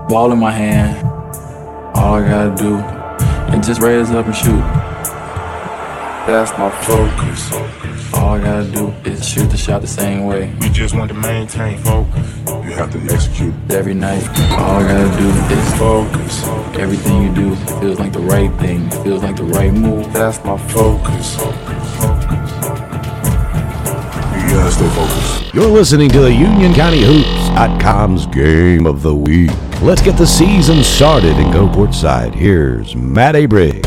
Ball in my hand. All I gotta do is just raise up and shoot. That's my focus. All I gotta do is shoot the shot the same way. We just want to maintain focus. You have to execute every night. All I gotta do is focus. Everything you do feels like the right thing, feels like the right move. That's my focus. You gotta stay focused. You're listening to the UnionCountyHoops.com's Game of the Week. Let's get the season started and go courtside. Here's Matt Abrigg.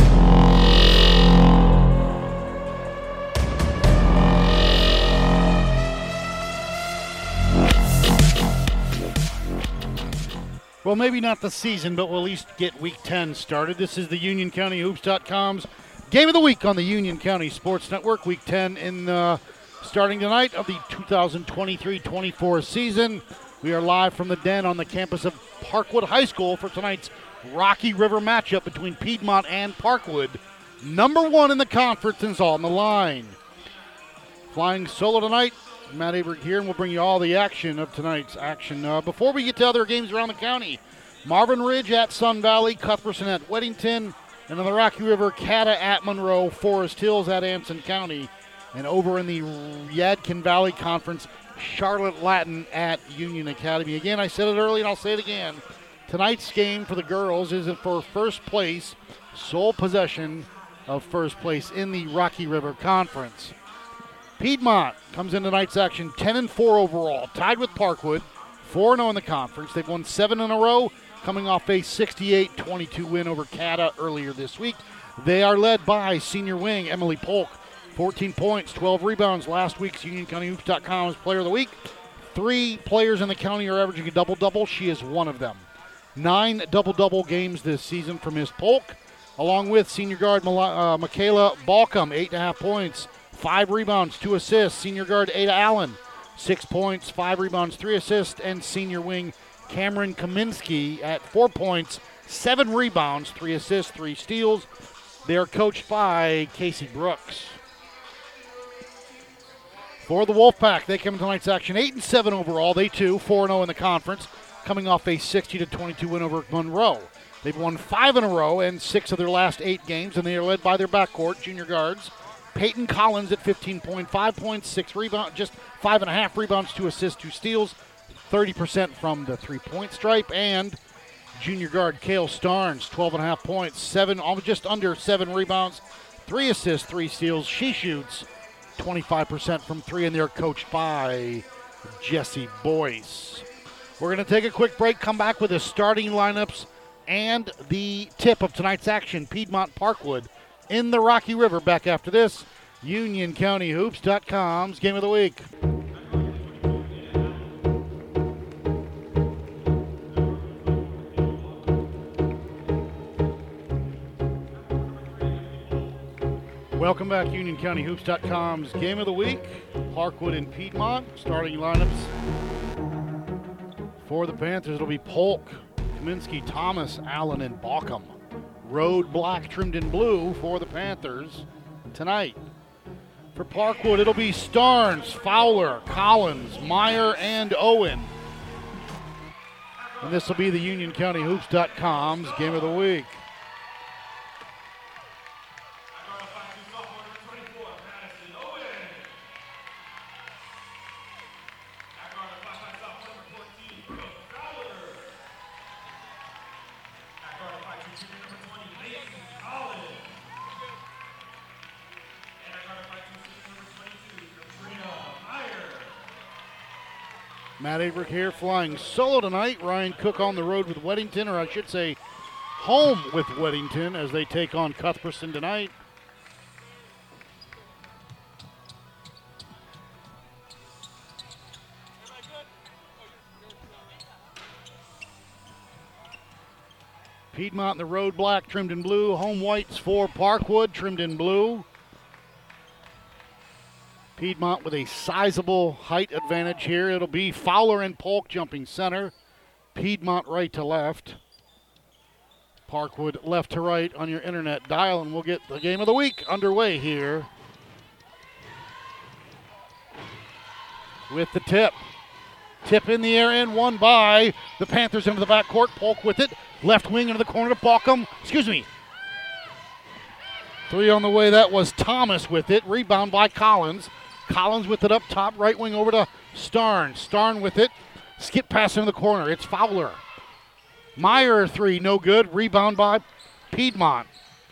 Well, maybe not the season, but we'll at least get Week 10 started. This is the UnionCountyHoops.com's Game of the Week on the Union County Sports Network. Week 10 starting tonight of the 2023-24 season. We are live from the Den on the campus of Parkwood High School for tonight's Rocky River matchup between Piedmont and Parkwood. Number one in the conference is on the line. Flying solo tonight, Matt Abrigg here, and we'll bring you all the action of tonight's action. Before we get to other games around the county, Marvin Ridge at Sun Valley, Cuthbertson at Weddington, and on the Rocky River, Cata at Monroe, Forest Hills at Anson County, and over in the Yadkin Valley Conference, Charlotte Latin at Union Academy. Again, I said it early and I'll say it again. Tonight's game for the girls is for first place, sole possession of first place in the Rocky River Conference. Piedmont comes in tonight's action 10-4 overall, tied with Parkwood, 4-0 in the conference. They've won 7 in a row, coming off a 68-22 win over Cata earlier this week. They are led by senior wing Emily Polk, 14 points, 12 rebounds. Last week's UnionCountyHoops.com's Player of the Week. 3 players in the county are averaging a double-double. She is one of them. 9 double-double games this season for Miss Polk, along with senior guard Michaela Balcom, 8.5 points, 5 rebounds, 2 assists. Senior guard Ada Allen, 6 points, 5 rebounds, 3 assists. And senior wing Cameron Kaminsky at 4 points, 7 rebounds, 3 assists, 3 steals. They are coached by Casey Brooks. For the Wolfpack, they come in tonight's action 8-7 overall. They too 4-0 in the conference, coming off a 60-22 win over Monroe. They've won 5 in a row and 6 of their last 8 games, and they are led by their backcourt junior guards Peyton Collins at 15.5 points, 6 rebounds, just 5.5 rebounds, 2 assists, 2 steals, 30% from the 3-point stripe, and junior guard Kale Starnes, 12.5 points, just under 7 rebounds, 3 assists, 3 steals. She shoots 25% from 3, and they're coached by Jesse Boyce. We're going to take a quick break, come back with the starting lineups and the tip of tonight's action, Piedmont Parkwood in the Rocky River. Back after this, UnionCountyHoops.com's Game of the Week. Welcome back, UnionCountyHoops.com's Game of the Week. Parkwood and Piedmont. Starting lineups for the Panthers. It'll be Polk, Kaminsky, Thomas, Allen, and Balcom. Road black trimmed in blue for the Panthers tonight. For Parkwood, it'll be Starnes, Fowler, Collins, Meyer, and Owen. And this will be the UnionCountyHoops.com's Game of the Week. Matt Abrigg here, flying solo tonight. Ryan Cook on the road with Weddington, or I should say home with Weddington, as they take on Cuthbertson tonight. Piedmont in the road black, trimmed in blue. Home whites for Parkwood, trimmed in blue. Piedmont with a sizable height advantage here. It'll be Fowler and Polk jumping center. Piedmont right to left. Parkwood left to right on your internet dial, and we'll get the Game of the Week underway here with the tip. Tip in the air and won by the Panthers into the backcourt. Polk with it. Left wing into the corner to Balkum. Three on the way. That was Thomas with it. Rebound by Collins. Collins with it up top. Right wing over to Starn. Starn with it. Skip pass into the corner. It's Fowler. Meyer three. No good. Rebound by Piedmont.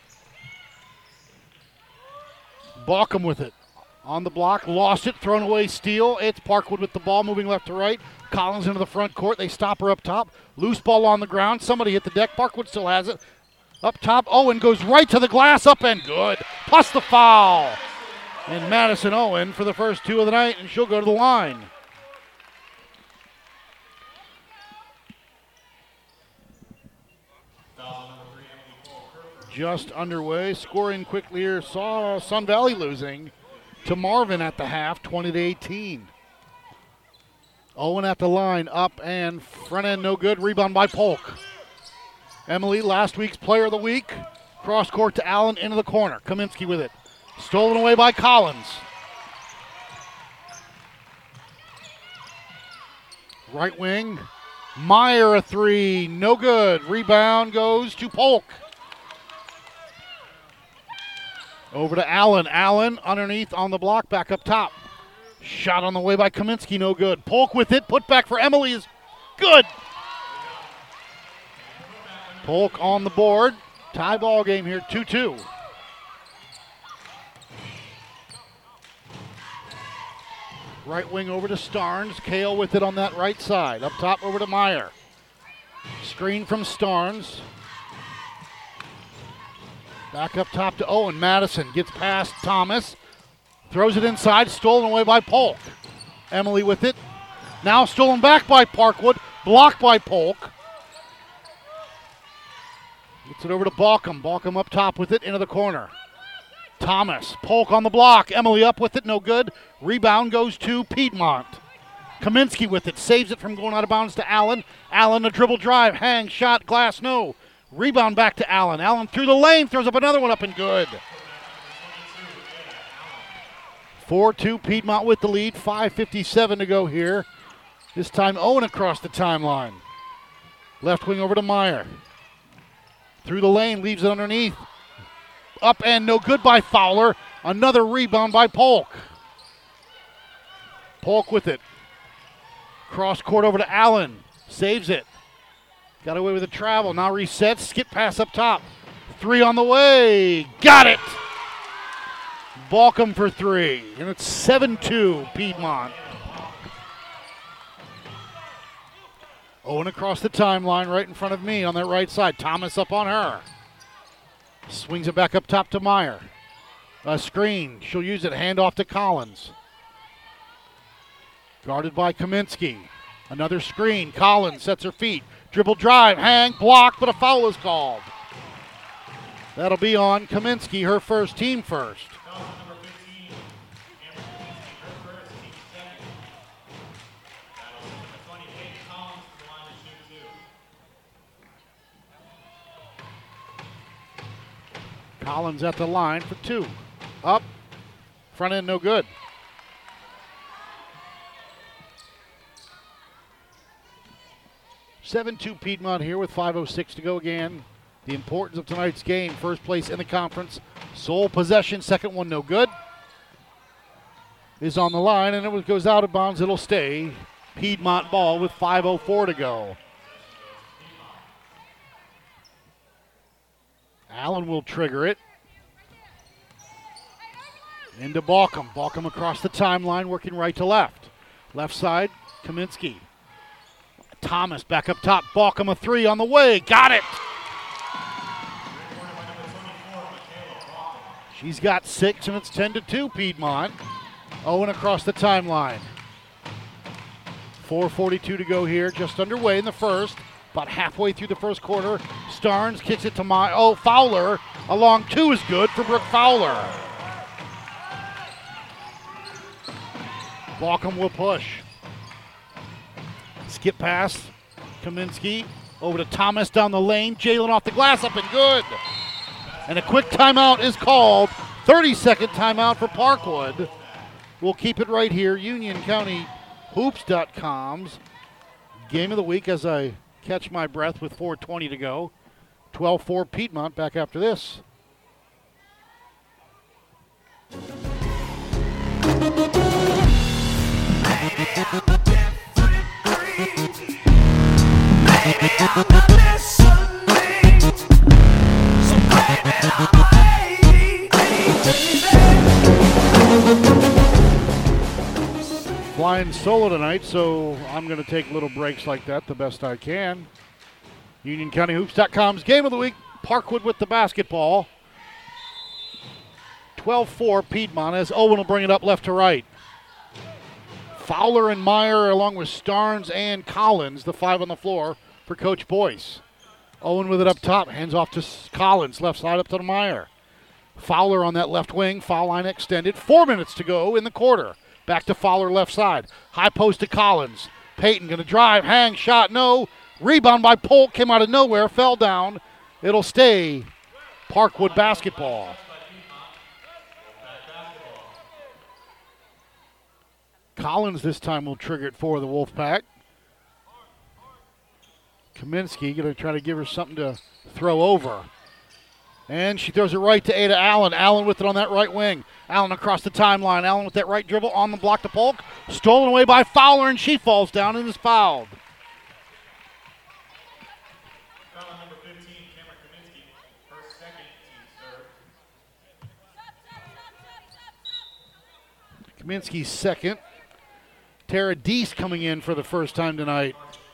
Balkum with it. On the block, lost it, thrown away, steal. It's Parkwood with the ball, moving left to right. Collins into the front court. They stop her up top. Loose ball on the ground. Somebody hit the deck. Parkwood still has it. Up top, Owen goes right to the glass, up and good. Plus the foul. And Madison Owen for the first two of the night, and she'll go to the line. Just underway, scoring quickly here. Saw Sun Valley losing to Marvin at the half, 20-18. Owen at the line, up and front end no good. Rebound by Polk. Emily, last week's player of the week. Cross court to Allen, into the corner. Kaminsky with it. Stolen away by Collins. Right wing. Meyer a three, no good. Rebound goes to Polk. Over to Allen. Allen underneath on the block, back up top. Shot on the way by Kaminsky, no good. Polk with it, put back for Emily is good. Polk on the board. Tie ball game here, 2-2. Right wing over to Starnes. Kale with it on that right side. Up top over to Meyer. Screen from Starnes. Back up top to Owen. Madison gets past Thomas. Throws it inside. Stolen away by Polk. Emily with it. Now stolen back by Parkwood. Blocked by Polk. Gets it over to Balkum. Balkum up top with it into the corner. Thomas. Polk on the block. Emily up with it. No good. Rebound goes to Piedmont. Kaminsky with it. Saves it from going out of bounds to Allen. Allen a dribble drive. Hang. Shot. Glass. No. Rebound back to Allen. Allen through the lane. Throws up another one up and good. 4-2 Piedmont with the lead. 5:57 to go here. This time Owen across the timeline. Left wing over to Meyer. Through the lane. Leaves it underneath. Up and no good by Fowler. Another rebound by Polk. Polk with it. Cross court over to Allen. Saves it. Got away with the travel. Now resets. Skip pass up top. Three on the way. Got it. Balkum for three. And it's 7-2 Piedmont. Owen across the timeline right in front of me on that right side. Thomas up on her. Swings it back up top to Meyer. A screen. She'll use it. Hand off to Collins. Guarded by Kaminsky. Another screen. Collins sets her feet. Dribble drive. Hang. Block. But a foul is called. That'll be on Kaminsky. Her first, team first. Collins at the line for two. Up. Front end no good. (7-2) Piedmont here with 5:06 to go again. The importance of tonight's game. First place in the conference. Sole possession. Second one no good. Is on the line and it goes out of bounds. It'll stay. Piedmont ball with 5:04 to go. Allen will trigger it. Into Balkum. Balkum across the timeline, working right to left. Left side, Kaminsky. Thomas back up top. Balkum a three on the way. Got it! She's got 6, and it's 10-2 Piedmont. Owen across the timeline. 4:42 to go here, just underway in the first. About halfway through the first quarter. Starnes kicks it to Fowler. A long two is good for Brooke Fowler. Balkum will push. Skip pass. Kaminsky over to Thomas down the lane. Jalen off the glass, up and good. And a quick timeout is called. 30-second timeout for Parkwood. We'll keep it right here. Union County Hoops.com's game of the week as I catch my breath with 4:20 to go. 12-4 Piedmont back after this. Flying solo tonight, so I'm going to take little breaks like that the best I can. UnionCountyHoops.com's game of the week, Parkwood with the basketball. 12-4 Piedmont as Owen will bring it up left to right. Fowler and Meyer along with Starnes and Collins, the 5 on the floor for Coach Boyce. Owen with it up top, hands off to Collins, left side up to Meyer. Fowler on that left wing, foul line extended. 4 minutes to go in the quarter. Back to Fowler left side. High post to Collins. Peyton going to drive, hang, shot, no. Rebound by Polk, came out of nowhere, fell down. It'll stay Parkwood basketball. Collins this time will trigger it for the Wolfpack. Kaminsky going to try to give her something to throw over. And she throws it right to Ada Allen. Allen with it on that right wing. Allen across the timeline. Allen with that right dribble on the block to Polk. Stolen away by Fowler, and she falls down and is fouled. Foul number 15, Cameron Kaminsky. First, second, team third. Kaminsky's second. Tara Deese coming in for the first time tonight.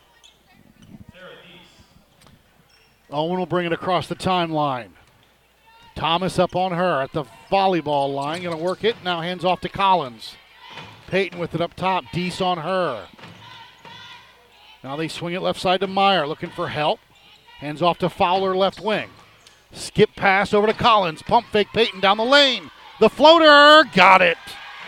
Owen will bring it across the timeline. Thomas up on her at the volleyball line. Going to work it. Now hands off to Collins. Peyton with it up top. Deese on her. Now they swing it left side to Meyer. Looking for help. Hands off to Fowler left wing. Skip pass over to Collins. Pump fake Peyton down the lane. The floater. Got it.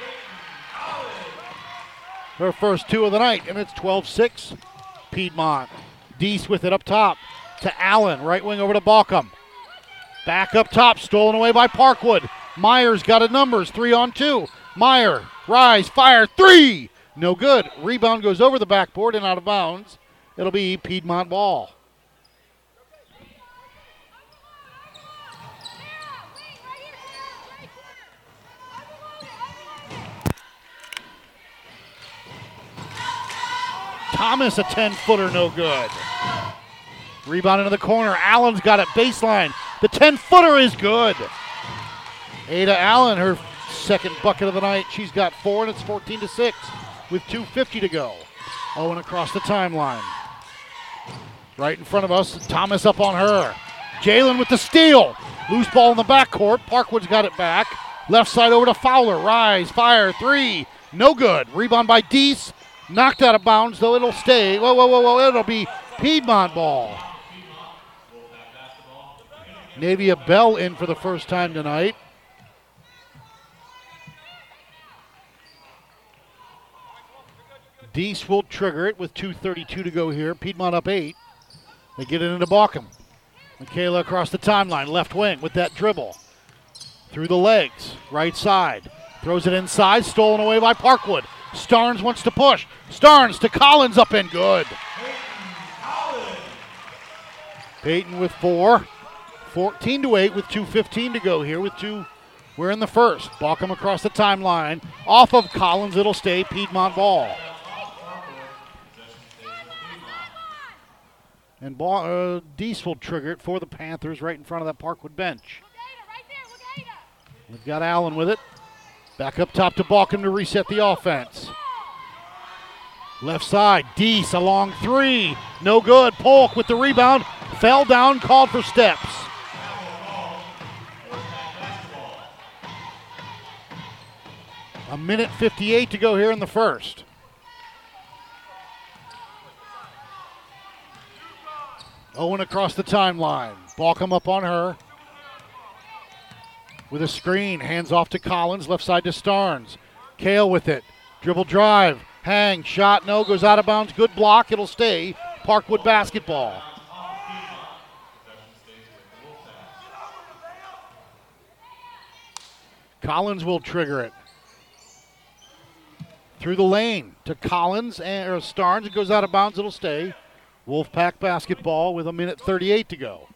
Her first 2 of the night. And it's 12-6 Piedmont. Deese with it up top to Allen. Right wing over to Balcom. Back up top, stolen away by Parkwood. Meyer's got it numbers, 3-on-2. Meyer, rise, fire, 3! No good. Rebound goes over the backboard and out of bounds. It'll be Piedmont ball. Thomas, a 10-footer, no good. Rebound into the corner. Allen's got it, baseline. The 10-footer is good. Ada Allen, her second bucket of the night. She's got 4, and it's 14-6 with 2:50 to go. Owen across the timeline. Right in front of us, Thomas up on her. Jalen with the steal. Loose ball in the backcourt. Parkwood's got it back. Left side over to Fowler. Rise, fire, 3. No good. Rebound by Deese. Knocked out of bounds, though it'll stay. Whoa. It'll be Piedmont ball. Navia Bell in for the first time tonight. Deese will trigger it with 2:32 to go here. Piedmont up 8. They get it into Balcom. Michaela across the timeline, left wing with that dribble. Through the legs, right side. Throws it inside, stolen away by Parkwood. Starnes wants to push. Starnes to Collins, up and good. Peyton with 4. 14-8 with 2:15 to go here with 2. We're in the first. Balcom across the timeline. Off of Collins, it'll stay Piedmont ball. And Deese will trigger it for the Panthers right in front of that Parkwood bench. We've got Allen with it. Back up top to Balcom to reset the offense. Left side, Deese, a long 3. No good. Polk with the rebound. Fell down, called for steps. A minute 58 to go here in the first. Owen across the timeline. Balcom up on her. With a screen, hands off to Collins, left side to Starnes. Kale with it. Dribble drive, hang, shot, no, goes out of bounds. Good block, it'll stay. Parkwood basketball. Collins will trigger it. Through the lane to Collins or Starnes. It goes out of bounds. It'll stay. Wolfpack basketball with 1:38 to go.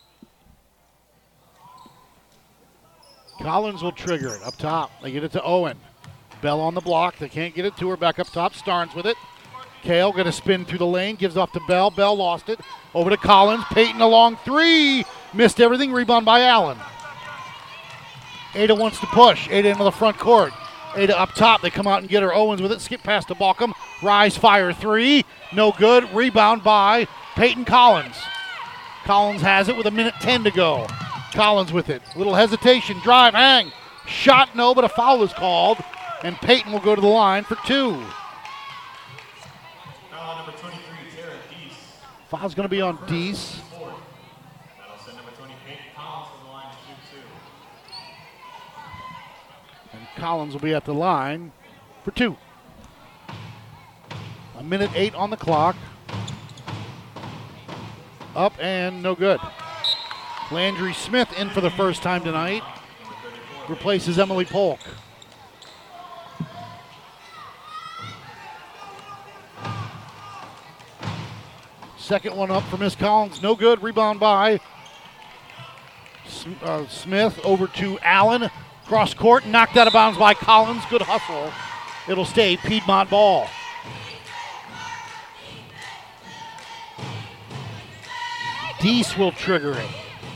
Collins will trigger it up top. They get it to Owen. Bell on the block. They can't get it to her. Back up top. Starnes with it. Kale going to spin through the lane. Gives off to Bell. Bell lost it. Over to Collins. Peyton a long three. Missed everything. Rebound by Allen. Ada wants to push. Ada into the front court. Ada up top. They come out and get her. Owens with it. Skip past to Balkum. Rise fire three. No good. Rebound by Peyton Collins. Collins has it with 1:10 to go. Collins with it. Little hesitation. Drive. Hang. Shot no, but a foul is called. And Peyton will go to the line for 2. Foul number 23, Tara Deese. Foul's going to be on Deese. That'll send number 20, Peyton Collins, to the line to shoot 2. And Collins will be at the line for 2. 1:08 on the clock. Up and no good. Landry Smith in for the first time tonight. Replaces Emily Polk. Second one up for Miss Collins. No good. Rebound by Smith over to Allen. Cross court. Knocked out of bounds by Collins. Good hustle. It'll stay Piedmont ball. Deese will trigger it.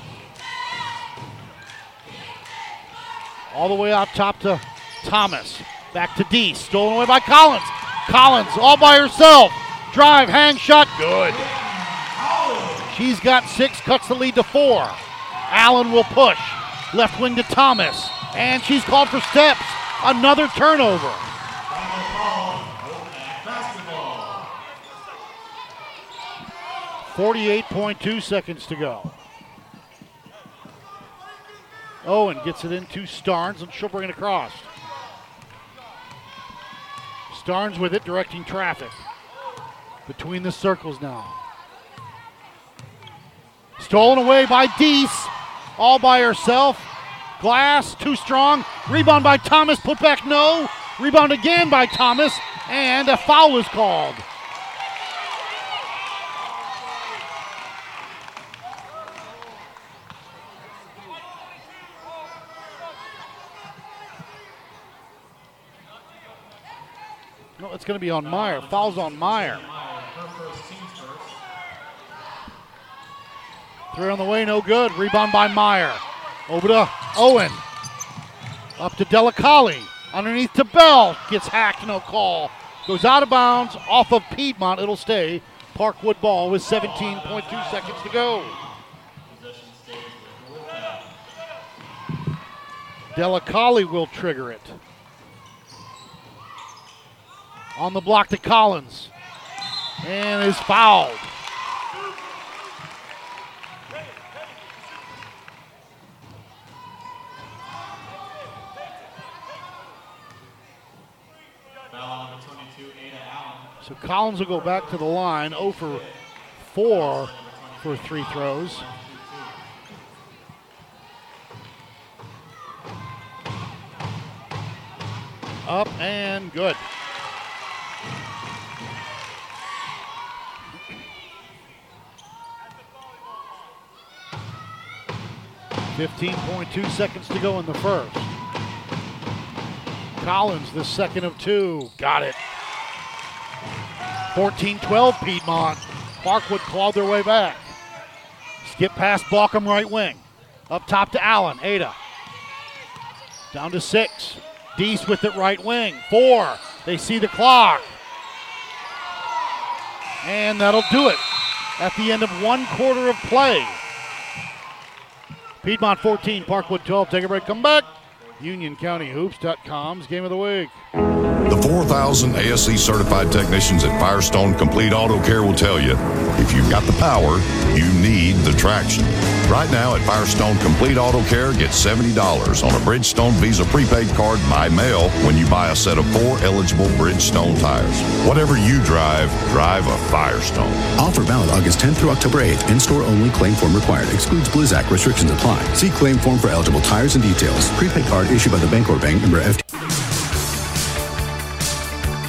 All the way up top to Thomas. Back to Deese. Stolen away by Collins. Collins all by herself. Drive, hang, shot, good. She's got 6, cuts the lead to 4. Allen will push. Left wing to Thomas. And she's called for steps. Another turnover. 48.2 seconds to go. Owen gets it into Starnes, and she'll bring it across. Starnes with it, directing traffic. Between the circles now. Stolen away by Deese, all by herself. Glass, too strong. Rebound by Thomas, put back no. Rebound again by Thomas, and a foul is called. No, it's going to be on Meyer. Foul's on Meyer. Three on the way, no good. Rebound by Meyer. Over to Owen. Up to Delicali. Underneath to Bell. Gets hacked, no call. Goes out of bounds, off of Piedmont. It'll stay Parkwood ball with 17.2 seconds to go. Delicali will trigger it. On the block to Collins. And is fouled. So Collins will go back to the line, 0 for 4 for 3 throws. Up and good. .2 seconds to go in the first. Collins, the second of 2. Got it. 14-12 Piedmont. Parkwood clawed their way back. Skip past Balkum right wing. Up top to Allen. Ada. Down to 6. Deese with it right wing. 4. They see the clock. And that'll do it at the end of 1 quarter of play. Piedmont 14, Parkwood 12. Take a break, come back. UnionCountyHoops.com's Game of the Week. The 4,000 ASE certified technicians at Firestone Complete Auto Care will tell you, if you've got the power, you need the traction. Right now at Firestone Complete Auto Care, get $70 on a Bridgestone Visa prepaid card by mail when you buy a set of 4 eligible Bridgestone tires. Whatever you drive, drive a Firestone. Offer valid August 10th through October 8th. In-store only. Claim form required. Excludes Blizzak. Restrictions apply. See claim form for eligible tires and details. Prepaid card issued by the Bancorp Bank, member FD.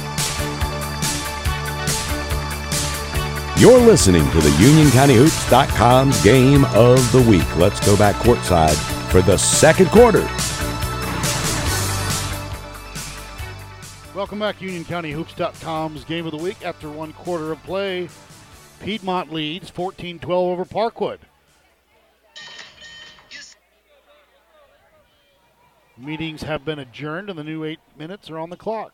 You're listening to the UnionCountyHoops.com's Game of the Week. Let's go back courtside for the second quarter. Welcome back, UnionCountyHoops.com's Game of the Week. After one quarter of play, Piedmont leads 14-12 over Parkwood. Meetings have been adjourned, and the new 8 minutes are on the clock.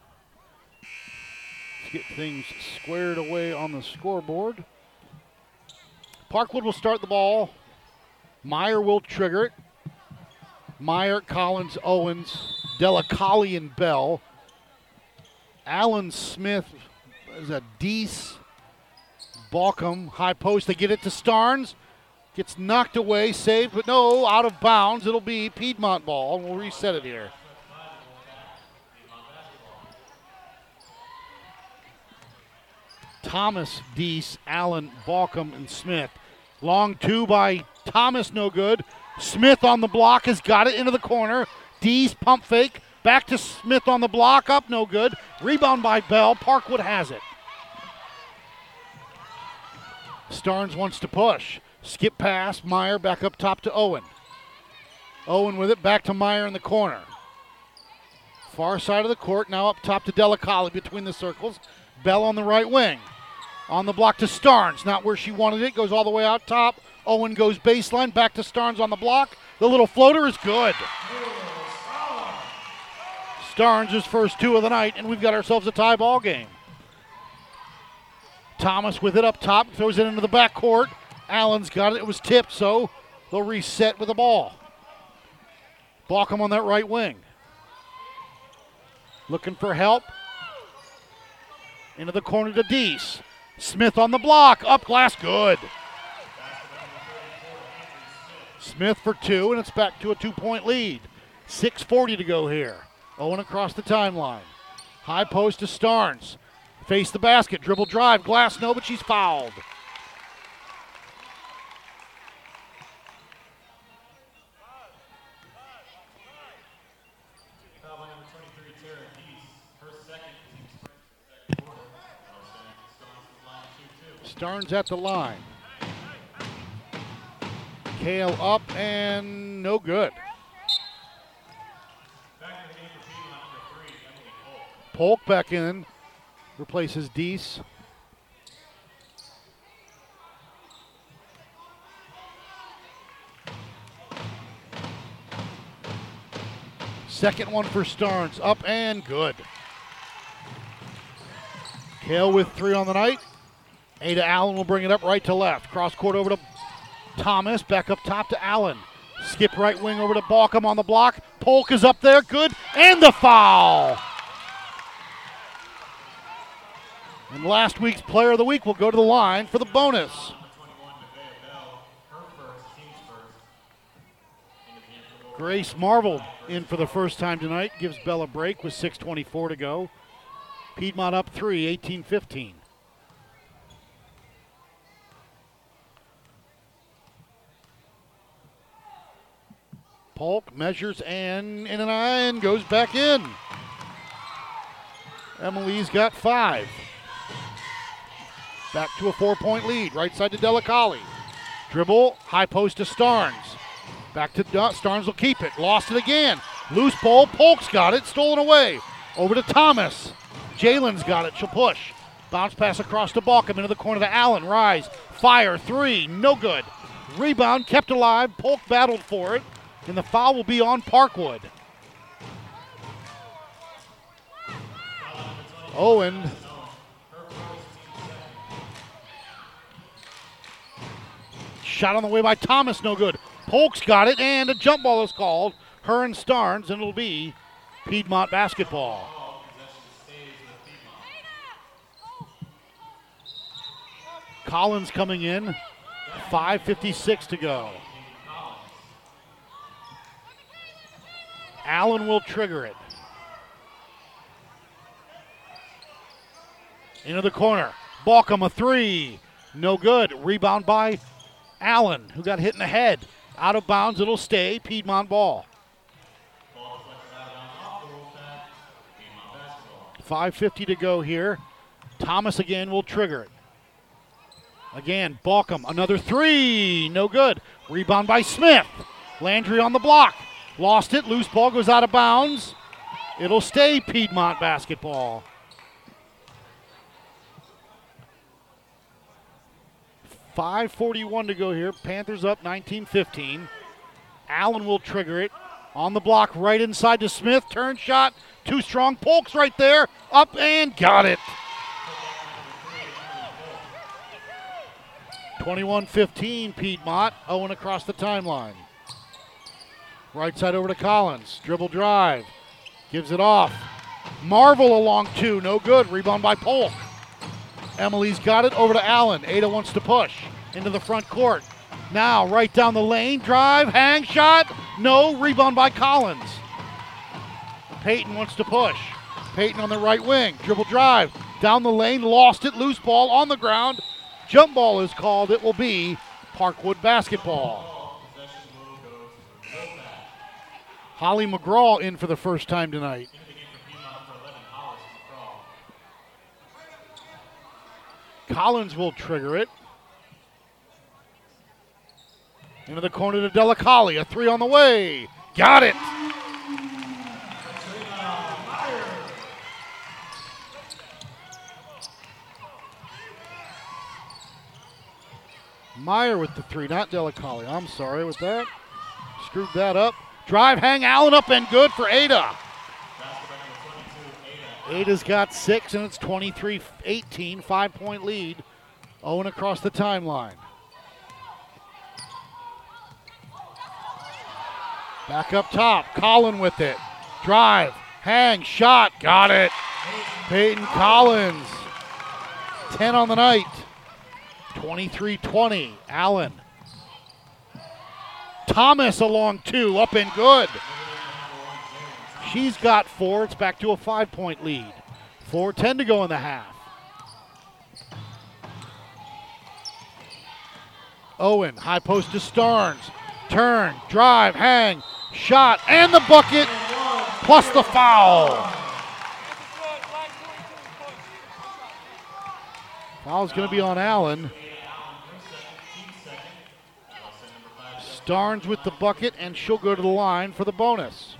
Let's get things squared away on the scoreboard. Parkwood will start the ball. Meyer will trigger it. Meyer, Collins, Owens, Delicali, and Bell. Allen, Smith, is a Deese, Balcom, high post. They get it to Starnes. Gets knocked away, saved, but no, out of bounds. It'll be Piedmont ball, and we'll reset it here. Thomas, Deese, Allen, Balcom, and Smith. Long two by Thomas, no good. Smith on the block has got it into the corner. Deese, pump fake. Back to Smith on the block, up, no good. Rebound by Bell. Parkwood has it. Starnes wants to push. Skip pass, Meyer back up top to Owen. Owen with it, back to Meyer in the corner. Far side of the court, now up top to Delicali between the circles. Bell on the right wing. On the block to Starnes, not where she wanted it, goes all the way out top. Owen goes baseline, back to Starnes on the block. The little floater is good. Starnes' first two of the night, and we've got ourselves a tie ball game. Thomas with it up top, throws it into the backcourt. Allen's got it. It was tipped, so they'll reset with the ball. Balcom on that right wing. Looking for help. Into the corner to Deese. Smith on the block. Up glass, good. Smith for two, and it's back to a 2-point lead. 6:40 to go here. Owen across the timeline. High post to Starnes. Face the basket. Dribble drive. Glass, no, but she's fouled. Starnes at the line. Kale up and no good. Polk back in. Replaces Deese. Second one for Starnes. Up and good. Kale with three on the night. Ada Allen will bring it up right to left. Cross court over to Thomas. Back up top to Allen. Skip right wing over to Balcom on the block. Polk is up there. Good. And the foul. And last week's player of the week will go to the line for the bonus. Grace Marvel in for the first time tonight. Gives Bell a break with 6:24 to go. Piedmont up 3, 18-15. Polk measures and in an eye and goes back in. Emily's got 5. Back to a 4-point lead. Right side to Delicali. Dribble, high post to Starnes. Back to Starnes will keep it. Lost it again. Loose ball. Polk's got it. Stolen away. Over to Thomas. Jalen's got it. She'll push. Bounce pass across to Balcom into the corner to Allen. Rise. Fire. 3. No good. Rebound kept alive. Polk battled for it. And the foul will be on Parkwood. Owen. Shot on the way by Thomas, no good. Polk's got it, and a jump ball is called. Her and Starnes, and it'll be Piedmont basketball. Collins coming in. 5:56 to go. Allen will trigger it. Into the corner. Balcom a 3. No good. Rebound by Allen, who got hit in the head. Out of bounds. It'll stay. Piedmont ball. 5:50 to go here. Thomas again will trigger it. Again, Balkum, another three, no good. Rebound by Smith. Landry on the block. Lost it, loose ball goes out of bounds. It'll stay Piedmont basketball. .5:41 to go here. Panthers up 19-15. Allen will trigger it. On the block, right inside to Smith. Turn shot, too strong. Polk's right there. Up and got it. 21-15 Piedmont. Owen across the timeline. Right side over to Collins. Dribble drive. Gives it off. Marvel along two. No good. Rebound by Polk. Emily's got it over to Allen. Ada wants to push into the front court. Now right down the lane. Drive. Hang shot. No. Rebound by Collins. Peyton wants to push. Peyton on the right wing. Dribble drive. Down the lane. Lost it. Loose ball on the ground. Jump ball is called. It will be Parkwood basketball. Holly McGraw in for the first time tonight. Collins will trigger it. Into the corner to Delicali. A three on the way. Got it. Meyer with the three, not Delicali. I'm sorry with that. Screwed that up. Drive, hang, Allen up and good for Ada. Ada's got 6 and it's 23-18, 5-point lead. Owen across the timeline. Back up top, Collin with it. Drive, hang, shot, got it. Peyton Collins, 10 on the night. 23-20, Allen. Thomas along two, up and good. She's got 4. It's back to a 5-point lead. 4:10 to go in the half. Owen, high post to Starnes. Turn, drive, hang, shot, and the bucket, plus the foul. Foul's going to be on Allen. Starnes with the bucket, and she'll go to the line for the bonus.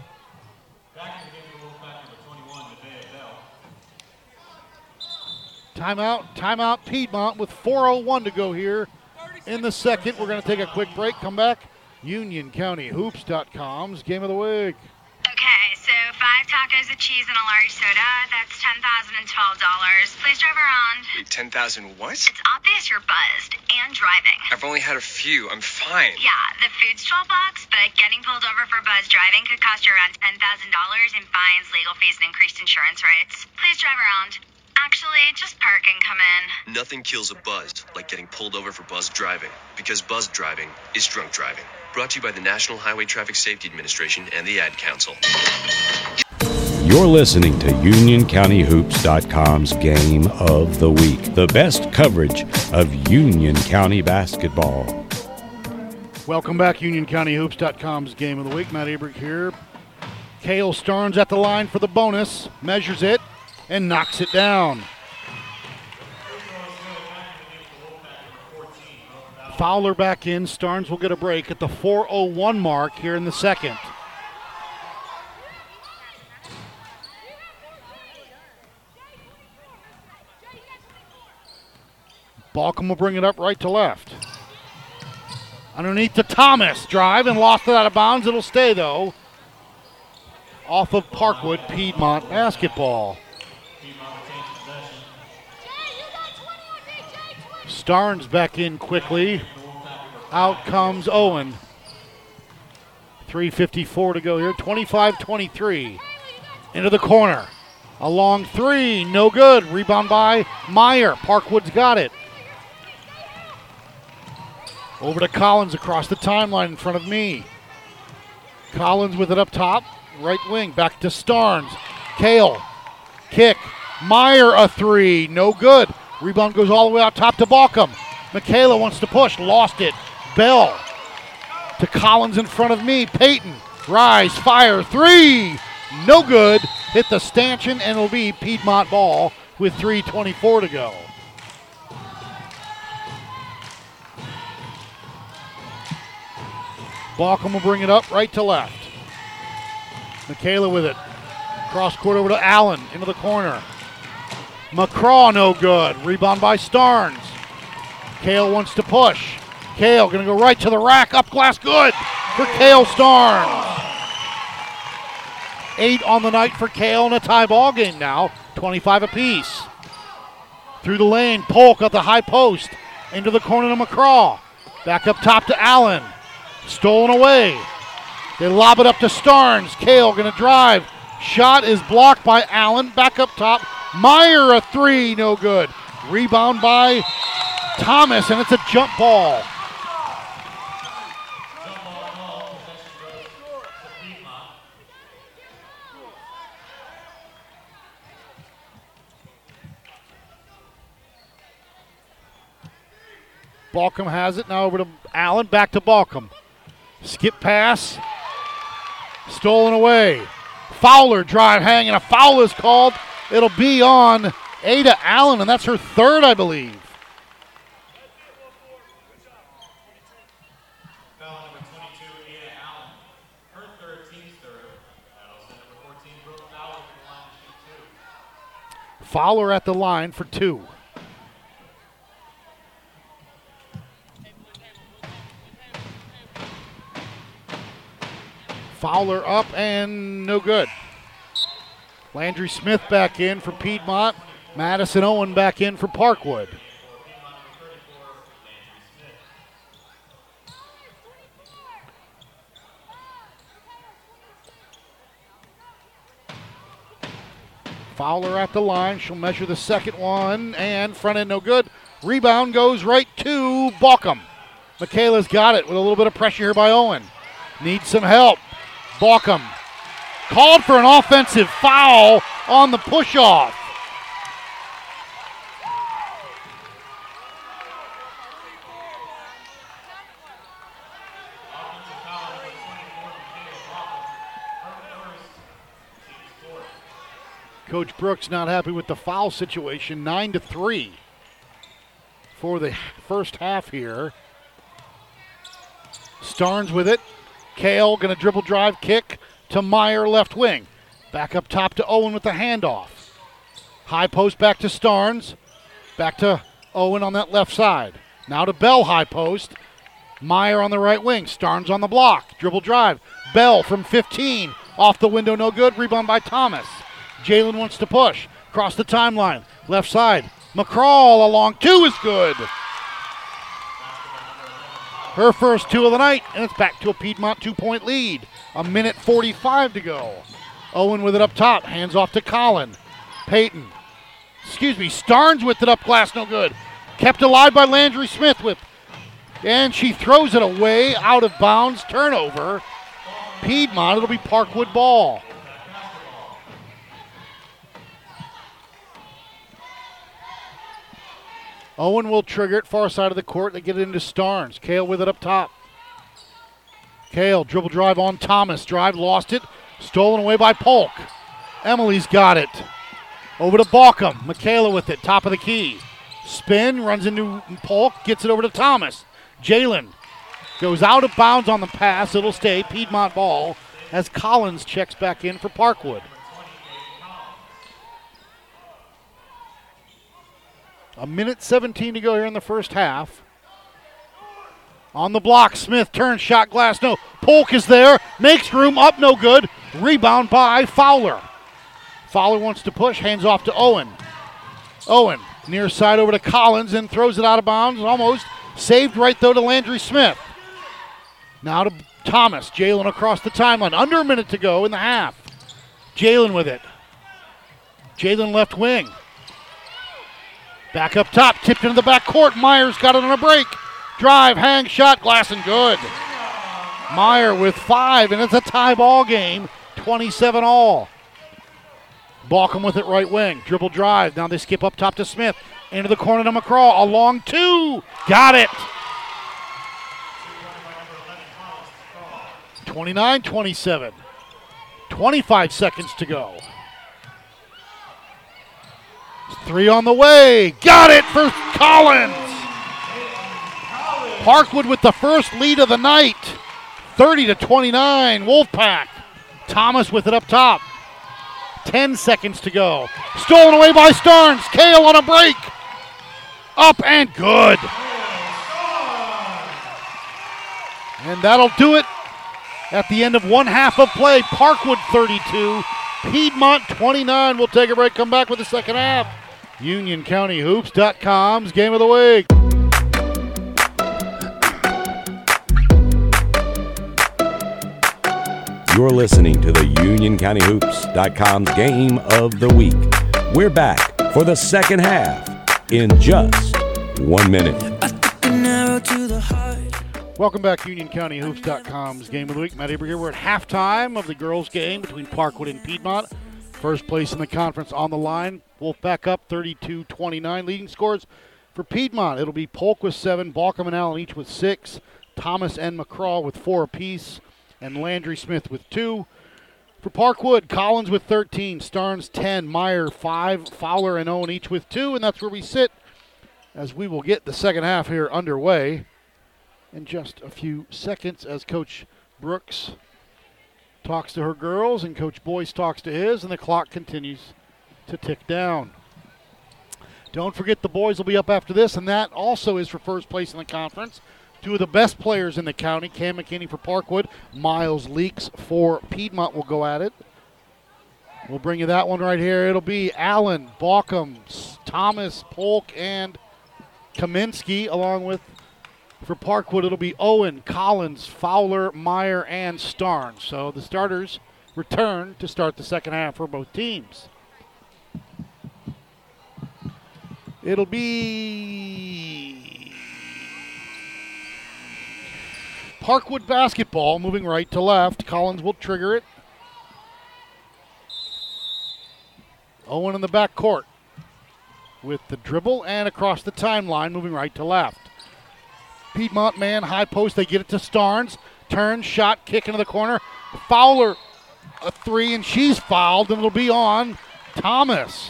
Timeout Piedmont with 4:01 to go here in the second. We're going to take a quick break, come back. UnionCountyHoops.com's Game of the Week. Okay, so 5 tacos of cheese and a large soda, that's $10,012. Please drive around. Wait, 10,000 what? It's obvious you're buzzed and driving. I've only had a few. I'm fine. Yeah, the food's $12, but getting pulled over for buzz driving could cost you around $10,000 in fines, legal fees, and increased insurance rates. Please drive around. Actually, just park and come in. Nothing kills a buzz like getting pulled over for buzz driving, because buzz driving is drunk driving. Brought to you by the National Highway Traffic Safety Administration and the Ad Council. You're listening to UnionCountyHoops.com's Game of the Week, the best coverage of Union County basketball. Welcome back, UnionCountyHoops.com's Game of the Week. Matt Abrick here. Cale Starnes at the line for the bonus, measures it, and knocks it down. Fowler back in. Starnes will get a break at the 4:01 mark here in the second. Balkum will bring it up right to left. Underneath to Thomas. Drive and lost it out of bounds. It'll stay, though. Off of Parkwood, Piedmont basketball. Starnes back in quickly. Out comes Owen. 3:54 to go here. 25-23. Into the corner. A long three. No good. Rebound by Meyer. Parkwood's got it. Over to Collins across the timeline in front of me. Collins with it up top. Right wing. Back to Starnes. Cale. Kick. Meyer a three. No good. Rebound goes all the way out top to Balkum. Michaela wants to push. Lost it. Bell to Collins in front of me. Peyton. Rise. Fire. Three. No good. Hit the stanchion, and it'll be Piedmont ball with 3:24 to go. Balcom will bring it up right to left. Michaela with it. Cross court over to Allen, into the corner. McCraw, no good. Rebound by Starnes. Kale wants to push. Kale going to go right to the rack. Up glass, good for Kale Starnes. 8 on the night for Kale in a tie ball game now. 25 apiece. Through the lane, Polk at the high post. Into the corner to McCraw. Back up top to Allen. Stolen away. They lob it up to Starnes. Kale going to drive. Shot is blocked by Allen. Back up top. Meyer, a three, no good. Rebound by Thomas, and it's a jump ball. Balcom has it. Now over to Allen. Back to Balcom. Skip pass. Stolen away. Fowler drive hang, and a foul is called. It'll be on Ada Allen, and that's her third, I believe. Foul number 22, Ada Allen. Her third, team's third. That'll send number 14, Brooke Fowler, to the line to shoot 2. Fowler at the line for 2. Fowler up and no good. Landry Smith back in for Piedmont. Madison Owen back in for Parkwood. Fowler at the line. She'll measure the second one, and front end no good. Rebound goes right to Balcom. Michaela's got it with a little bit of pressure here by Owen. Needs some help. Balcom called for an offensive foul on the push-off. Coach Brooks not happy with the foul situation. 9-3 for the first half here. Starnes with it. Kale going to dribble drive kick to Meyer left wing. Back up top to Owen with the handoff. High post back to Starnes. Back to Owen on that left side. Now to Bell high post. Meyer on the right wing. Starnes on the block. Dribble drive. Bell from 15. Off the window, no good. Rebound by Thomas. Jalen wants to push. Across the timeline. Left side. McCraw along 2 is good. Her first 2 of the night, and it's back to a Piedmont 2-point lead. 1:45 to go. Owen with it up top, hands off to Colin. Starnes with it up glass, no good. Kept alive by Landry Smith and she throws it away, out of bounds, turnover. Piedmont, it'll be Parkwood ball. Owen will trigger it far side of the court. They get it into Starnes. Kale with it up top. Kale, dribble drive on Thomas. Drive, lost it. Stolen away by Polk. Emily's got it. Over to Balcom. Michaela with it, top of the key. Spin, runs into Polk, gets it over to Thomas. Jalen goes out of bounds on the pass. It'll stay Piedmont ball as Collins checks back in for Parkwood. 1:17 to go here in the first half. On the block, Smith turns, shot glass, no. Polk is there, makes room, up, no good. Rebound by Fowler. Fowler wants to push, hands off to Owen. Owen, near side over to Collins and throws it out of bounds, almost. Saved right, though, to Landry Smith. Now to Thomas. Jalen across the timeline. Under a minute to go in the half. Jalen with it. Jalen left wing. Back up top, tipped into the back court. Myers got it on a break. Drive, hang, shot, glass, and good. Meyer with 5, and it's a tie ball game. 27 all. Balcom with it right wing. Dribble drive. Now they skip up top to Smith. Into the corner to McCraw. A long 2. Got it. 29-27. 25 seconds to go. 3 on the way. Got it for Collins. Parkwood with the first lead of the night. 30-29, Wolfpack. Thomas with it up top. 10 seconds to go. Stolen away by Starnes. Kale on a break. Up and good. And that'll do it at the end of one half of play. Parkwood 32, Piedmont 29. We'll take a break, come back with the second half. UnionCountyHoops.com's Game of the Week. You're listening to the UnionCountyHoops.com's Game of the Week. We're back for the second half in just 1 minute. Welcome back, UnionCountyHoops.com's Game of the Week. Matt Aber here. We're at halftime of the girls' game between Parkwood and Piedmont. First place in the conference on the line. Wolfpack up 32-29. Leading scores for Piedmont. It'll be Polk with 7, Balcom and Allen each with 6, Thomas and McCraw with 4 apiece, and Landry Smith with 2. For Parkwood, Collins with 13, Starnes 10, Meyer 5, Fowler and Owen each with 2, and that's where we sit as we will get the second half here underway in just a few seconds as Coach Brooks talks to her girls and Coach Boyce talks to his, and the clock continues to tick down. Don't forget the boys will be up after this, and that also is for first place in the conference. Two of the best players in the county, Cam McKinney for Parkwood, Miles Leaks for Piedmont will go at it. We'll bring you that one right here. It'll be Allen, Balcom, Thomas, Polk, and Kaminsky, along with, for Parkwood, it'll be Owen, Collins, Fowler, Meyer, and Starnes. So the starters return to start the second half for both teams. It'll be Parkwood basketball, moving right to left. Collins will trigger it. Owen in the back court with the dribble and across the timeline, moving right to left. Piedmont man, high post, they get it to Starnes. Turn, shot, kick into the corner. Fowler, a 3, and she's fouled, and it'll be on Thomas.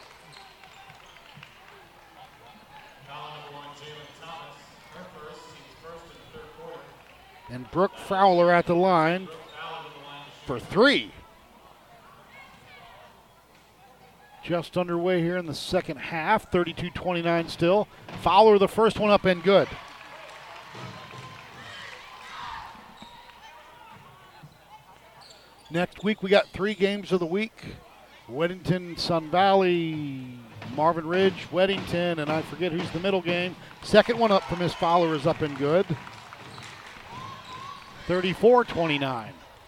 And Brooke Fowler at the line for 3. Just underway here in the second half, 32-29 still. Fowler the first one up and good. Next week we got 3 games of the week. Weddington, Sun Valley, Marvin Ridge, Weddington, and I forget who's the middle game. Second one up for Miss Fowler is up and good. 34-29.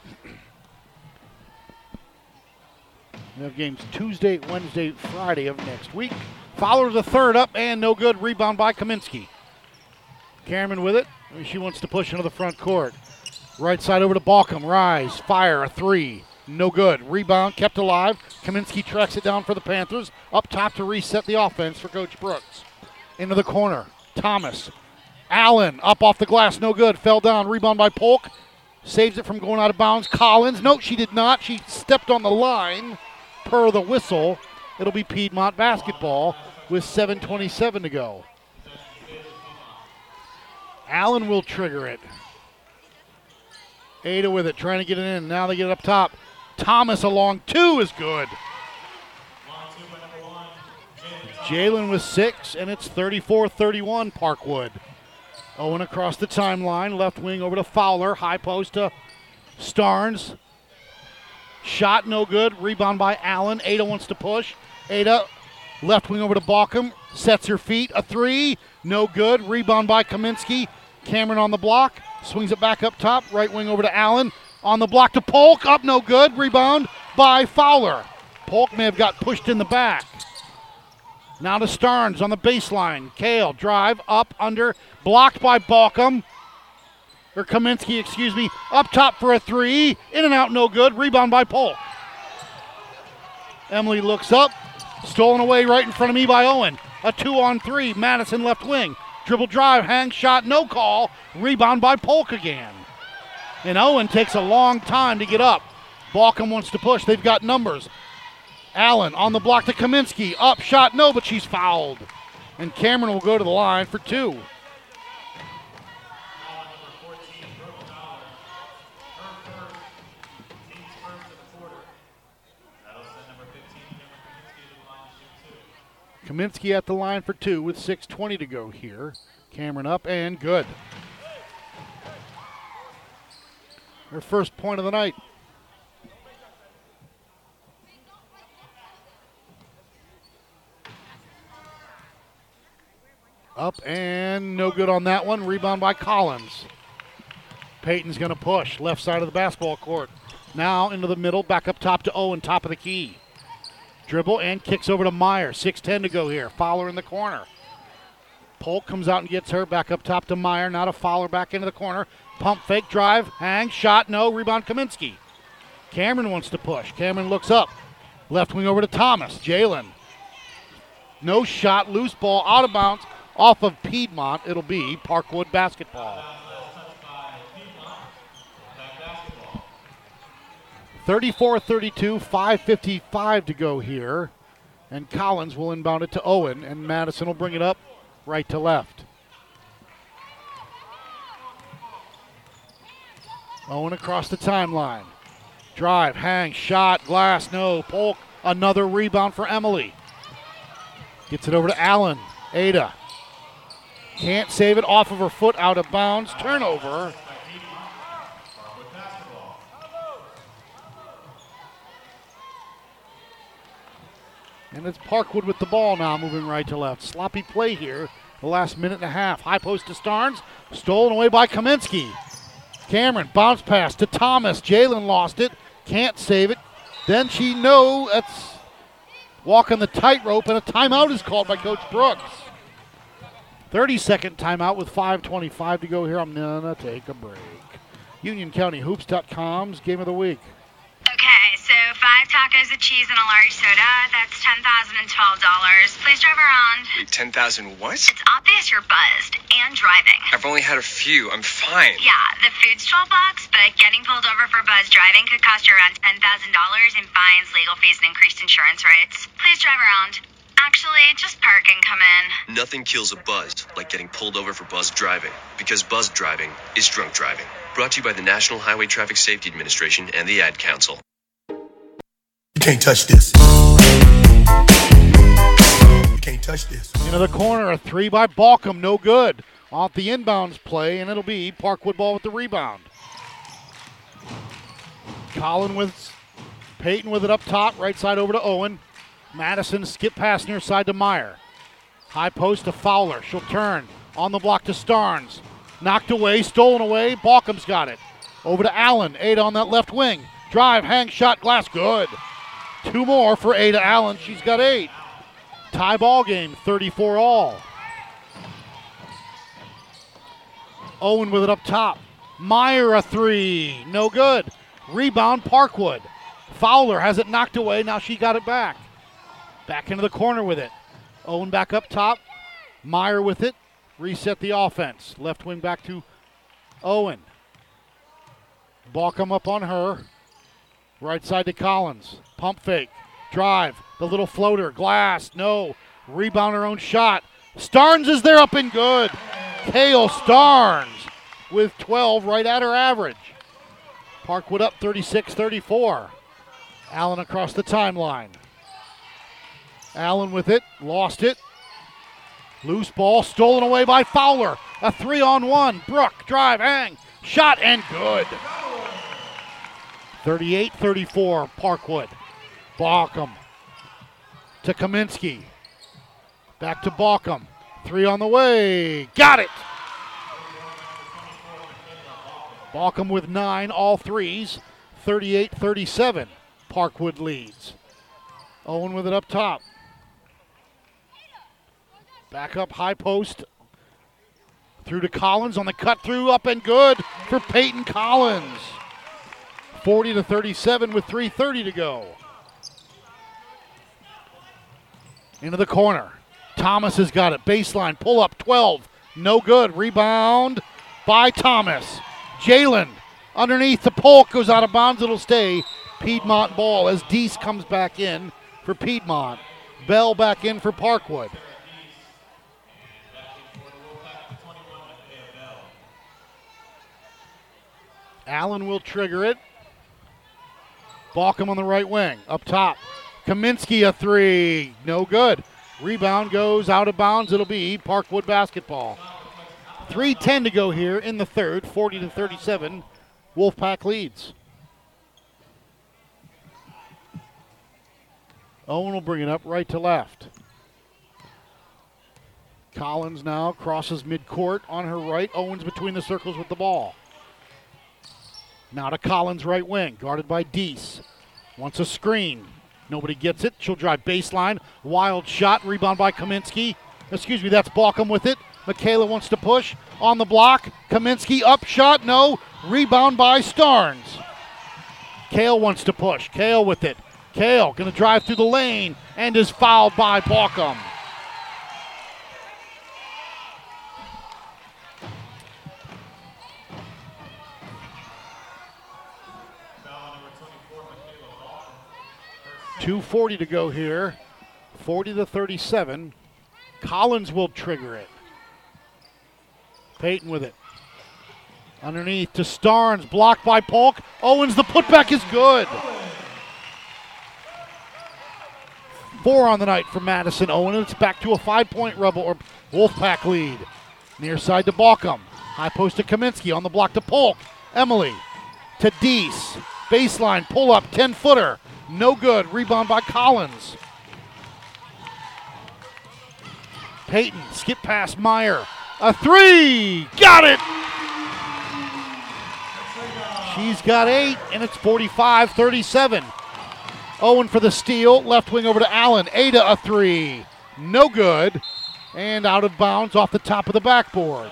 We have games Tuesday, Wednesday, Friday of next week. Fowler the third up and no good. Rebound by Kaminsky. Cameron with it. She wants to push into the front court. Right side over to Balcom. Rise, fire, a 3. No good. Rebound kept alive. Kaminsky tracks it down for the Panthers. Up top to reset the offense for Coach Brooks. Into the corner. Thomas. Allen up off the glass, no good. Fell down. Rebound by Polk. Saves it from going out of bounds. Collins. No, she did not. She stepped on the line per the whistle. It'll be Piedmont basketball with 7:27 to go. Allen will trigger it. Ada with it, trying to get it in. Now they get it up top. Thomas along 2 is good. Jalen with 6, and it's 34-31 Parkwood. Owen across the timeline, left wing over to Fowler, high post to Starnes. Shot no good, rebound by Allen. Ada wants to push. Ada, left wing over to Balcom, sets her feet, a 3, no good. Rebound by Kaminsky. Cameron on the block, swings it back up top, right wing over to Allen. On the block to Polk, up no good. Rebound by Fowler. Polk may have got pushed in the back. Now to Starnes on the baseline. Kale, drive, up, under, blocked by Balcom. Or Kaminsky, excuse me. Up top for a 3. In and out, no good. Rebound by Polk. Emily looks up. Stolen away right in front of me by Owen. A 2-on-3. Madison left wing. Dribble drive, hang shot, no call. Rebound by Polk again. And Owen takes a long time to get up. Balcom wants to push. They've got numbers. Allen on the block to Kaminsky. Up, shot, no, but she's fouled. And Cameron will go to the line for 2. Kaminsky at the line for 2 with 6:20 to go here. Cameron up and good. Her first point of the night. Up and no good on that one. Rebound by Collins. Peyton's going to push left side of the basketball court. Now into the middle, back up top to Owen, top of the key. Dribble and kicks over to Meyer. 6:10 to go here. Fowler in the corner. Polk comes out and gets her. Back up top to Meyer. Now to Fowler back into the corner. Pump fake, drive, hang, shot, no. Rebound Kaminsky. Cameron wants to push. Cameron looks up. Left wing over to Thomas. Jalen. No shot, loose ball, out of bounds. Off of Piedmont. It'll be Parkwood basketball. 34-32, 5:55 to go here. And Collins will inbound it to Owen, and Madison will bring it up right to left. Owen across the timeline. Drive, hang, shot, glass, no. Polk, another rebound for Emily. Gets it over to Allen. Ada. Can't save it, off of her foot, out of bounds. Turnover. And it's Parkwood with the ball now, moving right to left. Sloppy play here, the last minute and a half. High post to Starnes, stolen away by Kaminsky. Cameron, bounce pass to Thomas. Jalen lost it, can't save it. Then that's walking the tightrope, and a timeout is called by Coach Brooks. 30-second timeout with 5:25 to go here. I'm going to take a break. UnionCountyHoops.com's Game of the Week. Okay, so 5 tacos of cheese and a large soda. That's $10,012. Please drive around. Wait, 10,000 what? It's obvious you're buzzed and driving. I've only had a few. I'm fine. Yeah, the food's $12, but getting pulled over for buzz driving could cost you around $10,000 in fines, legal fees, and increased insurance rates. Please drive around. Actually, just park and come in. Nothing kills a buzz like getting pulled over for buzz driving, because buzz driving is drunk driving. Brought to you by the National Highway Traffic Safety Administration and the Ad Council. You can't touch this. You can't touch this. Into the corner, a 3 by Balcom, no good. Off the inbounds play, and it'll be Parkwood ball with the rebound. Peyton with it up top, right side over to Owen. Madison skip pass near side to Meyer. High post to Fowler. She'll turn on the block to Starnes. Knocked away, stolen away. Balcom's got it. Over to Allen. Ada on that left wing. Drive, hang, shot, glass, good. 2 more for Ada Allen. She's got 8. Tie ball game, 34 all. Owen with it up top. Meyer a 3. No good. Rebound Parkwood. Fowler has it knocked away. Now she got it back. Back into the corner with it. Owen back up top. Meyer with it. Reset the offense. Left wing back to Owen. Balcom up on her. Right side to Collins. Pump fake. Drive. The little floater. Glass. No. Rebound her own shot. Starnes is there up and good. Kale Starnes with 12 right at her average. Parkwood up 36-34. Allen across the timeline. Allen with it, lost it. Loose ball, stolen away by Fowler. A 3-on-1. Brooke, drive, hang, shot, and good. 38-34, Parkwood. Balcom to Kaminsky. Back to Balcom. 3 on the way. Got it! Balcom with 9, all threes. 38-37, Parkwood leads. Owen with it up top. Back up high post. Through to Collins on the cut through, up and good for Peyton Collins. 40-37 with 3:30 to go. Into the corner. Thomas has got it. Baseline, pull up, 12. No good. Rebound by Thomas. Jalen underneath the Polk goes out of bounds. It'll stay Piedmont ball as Deese comes back in for Piedmont. Bell back in for Parkwood. Allen will trigger it. Balcom on the right wing. Up top. Kaminsky a 3. No good. Rebound goes out of bounds. It'll be Parkwood basketball. 3:10 to go here in the third. 40-37. Wolfpack leads. Owen will bring it up right to left. Collins now crosses midcourt on her right. Owens between the circles with the ball. Now to Collins, right wing, guarded by Deese. Wants a screen. Nobody gets it. She'll drive baseline. Wild shot. Rebound by Kaminsky. Excuse me, that's Balkum with it. Michaela wants to push. On the block. Kaminsky up shot. No. Rebound by Starnes. Kale wants to push. Kale with it. Kale going to drive through the lane and is fouled by Balkum. .240 to go here. 40-37. Collins will trigger it. Peyton with it. Underneath to Starnes. Blocked by Polk. Owens, the putback is good. 4 on the night for Madison Owen. It's back to a 5-point Rebel or Wolfpack lead. Near side to Balkum. High post to Kaminsky. On the block to Polk. Emily to Deese. Baseline pull up. 10-footer. No good. Rebound by Collins. Peyton, skip past Meyer. A 3! Got it! She's got 8, and it's 45-37. Owen for the steal. Left wing over to Allen. Ada, a 3. No good. And out of bounds off the top of the backboard.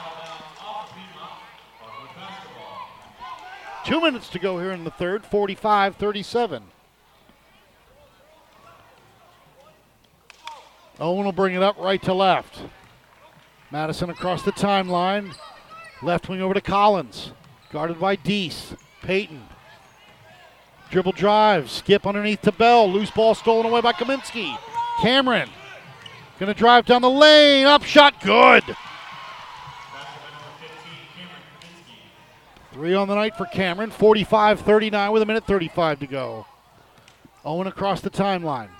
2 minutes to go here in the third. 45-37. Owen will bring it up right to left. Madison across the timeline. Left wing over to Collins. Guarded by Deese. Peyton. Dribble drive. Skip underneath to Bell. Loose ball stolen away by Kaminsky. Cameron. Going to drive down the lane. Up shot. Good. 3 on the night for Cameron. 45-39 with 1:35 to go. Owen across the timeline.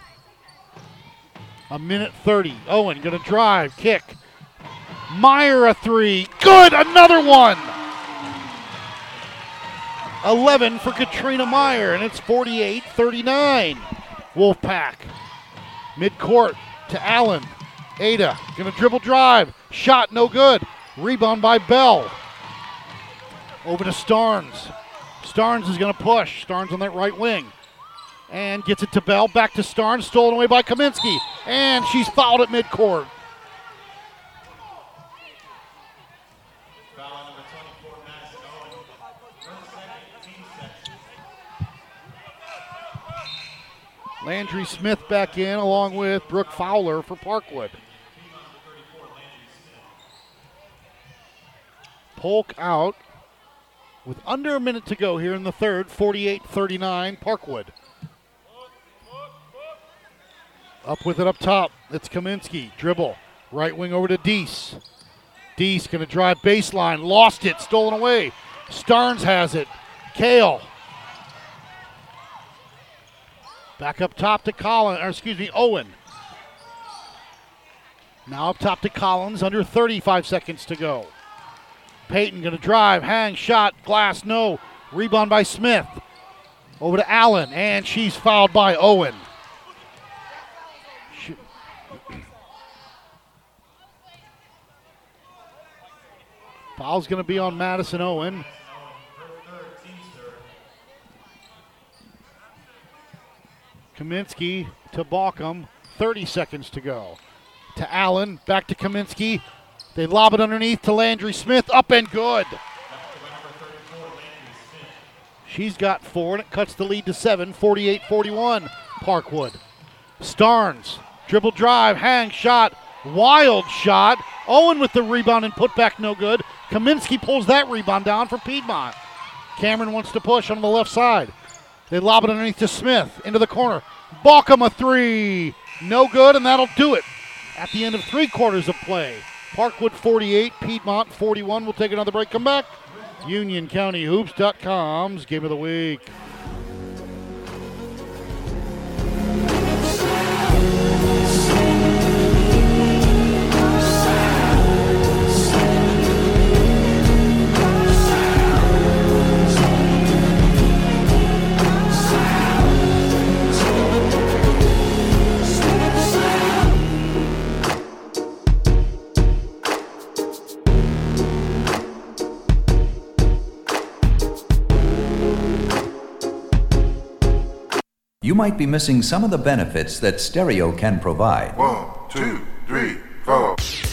1:30. Owen going to drive, kick. Meyer, a 3. Good, another one. 11 for Katrina Meyer, and it's 48-39. Wolfpack. Midcourt to Allen. Ada going to dribble drive. Shot, no good. Rebound by Bell. Over to Starnes. Starnes is going to push. Starnes on that right wing. And gets it to Bell. Back to Starnes. Stolen away by Kaminsky. And she's fouled at midcourt. Foul number 24, Madison Owen. First, second, team section. Landry Smith back in along with Brooke Fowler for Parkwood. Polk out with under a minute to go here in the third. 48-39 Parkwood. Up with it up top. It's Kaminsky. Dribble. Right wing over to Deese. Deese going to drive baseline. Lost it. Stolen away. Starnes has it. Kale. Back up top to Owen. Now up top to Collins. Under 35 seconds to go. Peyton going to drive. Hang. Shot. Glass. No. Rebound by Smith. Over to Allen. And she's fouled by Owen. Foul's going to be on Madison Owen. Kaminsky to Balkum. 30 seconds to go. To Allen. Back to Kaminsky. They lob it underneath to Landry Smith. Up and good. She's got 4, and it cuts the lead to 7. 48-41 Parkwood. Starnes. Dribble drive. Hang. Shot. Wild shot. Owen with the rebound and put back no good. Kaminsky pulls that rebound down for Piedmont. Cameron wants to push on the left side. They lob it underneath to Smith. Into the corner. Balkum, a 3. No good, and that'll do it at the end of 3 quarters of play. Parkwood 48, Piedmont 41. We'll take another break. Come back. UnionCountyHoops.com's Game of the Week. you might be missing some of the benefits that stereo can provide. 1, 2, 3, 4.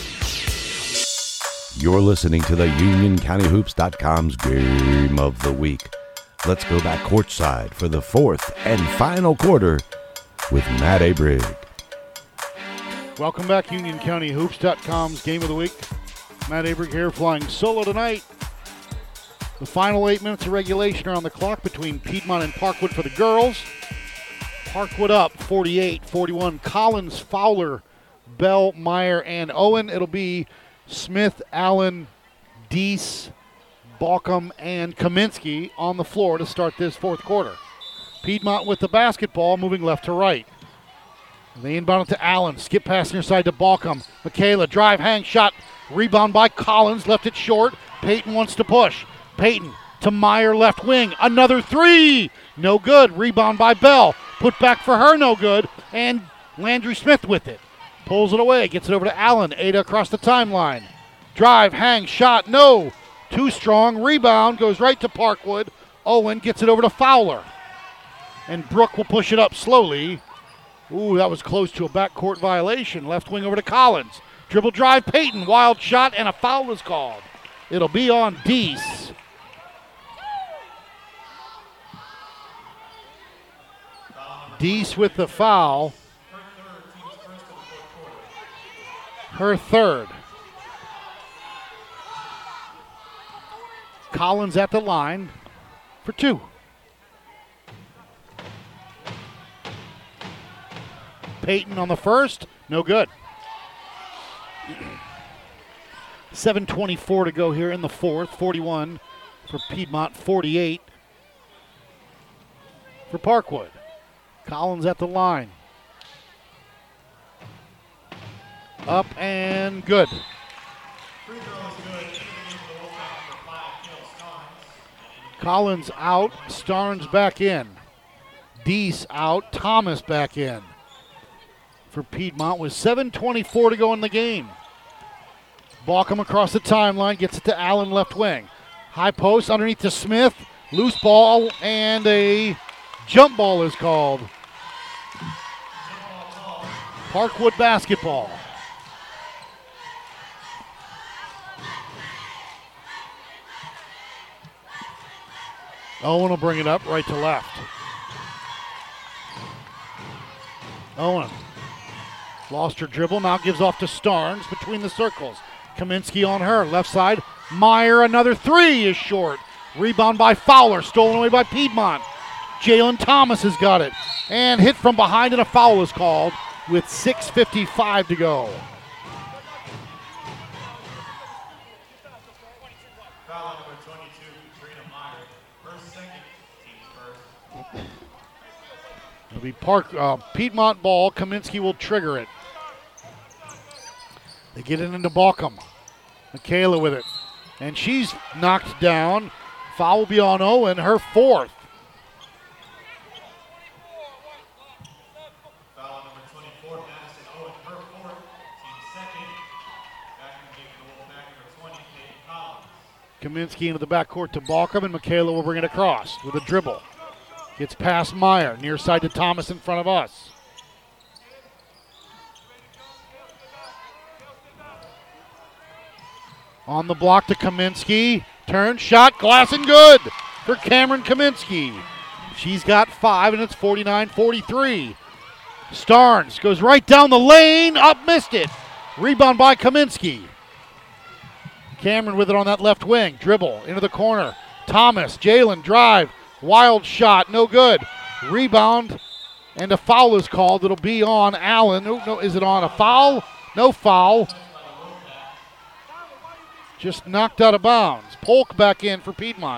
You're listening to the UnionCountyHoops.com's Game of the Week. Let's go back courtside for the fourth and final quarter with Matt Abrig. Welcome back, UnionCountyHoops.com's Game of the Week. Matt Abrig here, flying solo tonight. The final 8 minutes of regulation are on the clock between Piedmont and Parkwood for the girls. Parkwood up 48-41. Collins, Fowler, Bell, Meyer, and Owen. It'll be Smith, Allen, Deese, Balkum, and Kaminsky on the floor to start this fourth quarter. Piedmont with the basketball, moving left to right. They inbound it to Allen. Skip pass near side to Balkum. Michaela, drive, hang, shot. Rebound by Collins, left it short. Peyton wants to push. Peyton to Meyer, left wing. Another three. No good. Rebound by Bell. Put back for her, no good. And Landry Smith with it. Pulls it away, gets it over to Allen. Ada across the timeline. Drive, hang, shot, no. Too strong. Rebound goes right to Parkwood. Owen gets it over to Fowler. And Brooke will push it up slowly. Ooh, that was close to a backcourt violation. Left wing over to Collins. Dribble drive, Peyton. Wild shot, and a foul is called. It'll be on Deese. Deese with the foul. Her third. Collins at the line for two. Peyton on the first, no good. 7:24 to go here in the fourth. 41 for Piedmont, 48 for Parkwood. Collins at the line. Up and good. Collins out, Starnes back in. Deese out, Thomas back in. For Piedmont with 7:24 to go in the game. Balkum across the timeline, gets it to Allen, left wing. High post underneath to Smith. Loose ball, and a jump ball is called. Parkwood basketball. Owen will bring it up right to left. Owen lost her dribble, now gives off to Starnes between the circles. Kaminsky on her, left side. Meyer, another three is short. Rebound by Fowler, stolen away by Piedmont. Jalen Thomas has got it. And hit from behind, and a foul is called with 6:55 to go. Foul number 22, Katrina Meyer. First, second, team's first. It'll be Piedmont ball. Kaminsky will trigger it. They get it into Balkum. Michaela with it. And she's knocked down. Foul will be on Owen, her fourth. Foul number 24, Madison Owen, her fourth, team second. Back in the game for the Wolfpack, number 20, Peyton Collins. Kaminsky into the backcourt to Balkum, and Michaela will bring it across with a dribble. Gets past Meyer, near side to Thomas in front of us. On the block to Kaminsky. Turn, shot, glass and good for Cameron Kaminsky. She's got 5, and it's 49-43. Starnes goes right down the lane, up, missed it. Rebound by Kaminsky. Cameron with it on that left wing. Dribble into the corner. Thomas, Jalen, drive. Wild shot, no good. Rebound, and a foul is called. It'll be on Allen. Oh, no, is it on a foul? No foul. Just knocked out of bounds. Polk back in for Piedmont.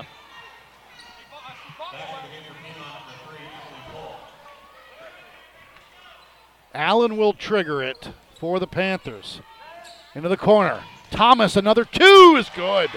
Allen will trigger it for the Panthers. Into the corner. Thomas, another two is good.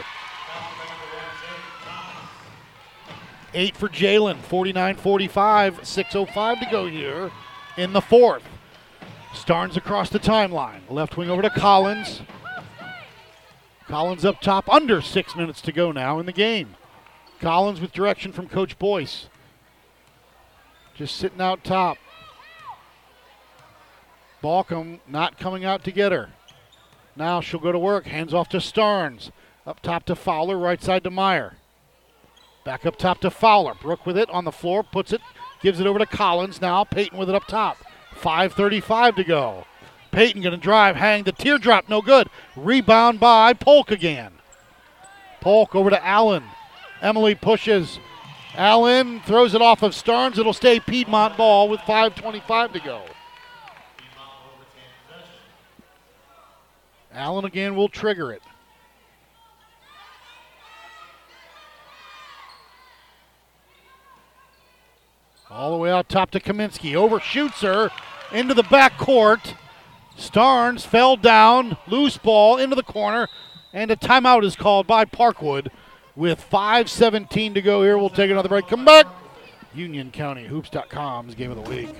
8 for Jalen, 49-45, 6:05 to go here in the fourth. Starnes across the timeline. Left wing over to Collins. Collins up top, under 6 minutes to go now in the game. Collins with direction from Coach Boyce. just sitting out top. Balkum not coming out to get her. Now she'll go to work. Hands off to Starnes. Up top to Fowler. Right side to Meyer. Back up top to Fowler. Brooke with it on the floor. Puts it. Gives it over to Collins now. Peyton with it up top. 5:35 to go. Peyton going to drive. Hang the teardrop. No good. Rebound by Polk again. Polk over to Allen. Emily pushes. Allen throws it off of Starnes. It'll stay Piedmont ball with 5:25 to go. Allen again will trigger it. All the way out top to Kaminsky. Overshoots her into the backcourt. Starnes fell down. Loose ball into the corner. And a timeout is called by Parkwood. With 5:17 to go here, we'll take another break. Come back. UnionCountyHoops.com's Game of the Week.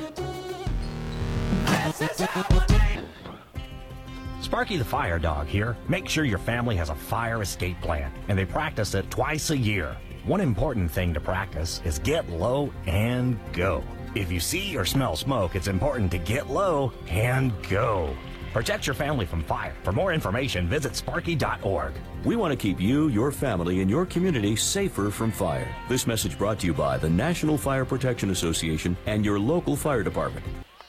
Sparky the Fire Dog here. Make sure your family has a fire escape plan, and they practice it twice a year. One important thing to practice is get low and go. If you see or smell smoke, it's important to get low and go. Protect your family from fire. For more information, visit sparky.org. We want to keep you, your family, and your community safer from fire. This message brought to you by the National Fire Protection Association and your local fire department.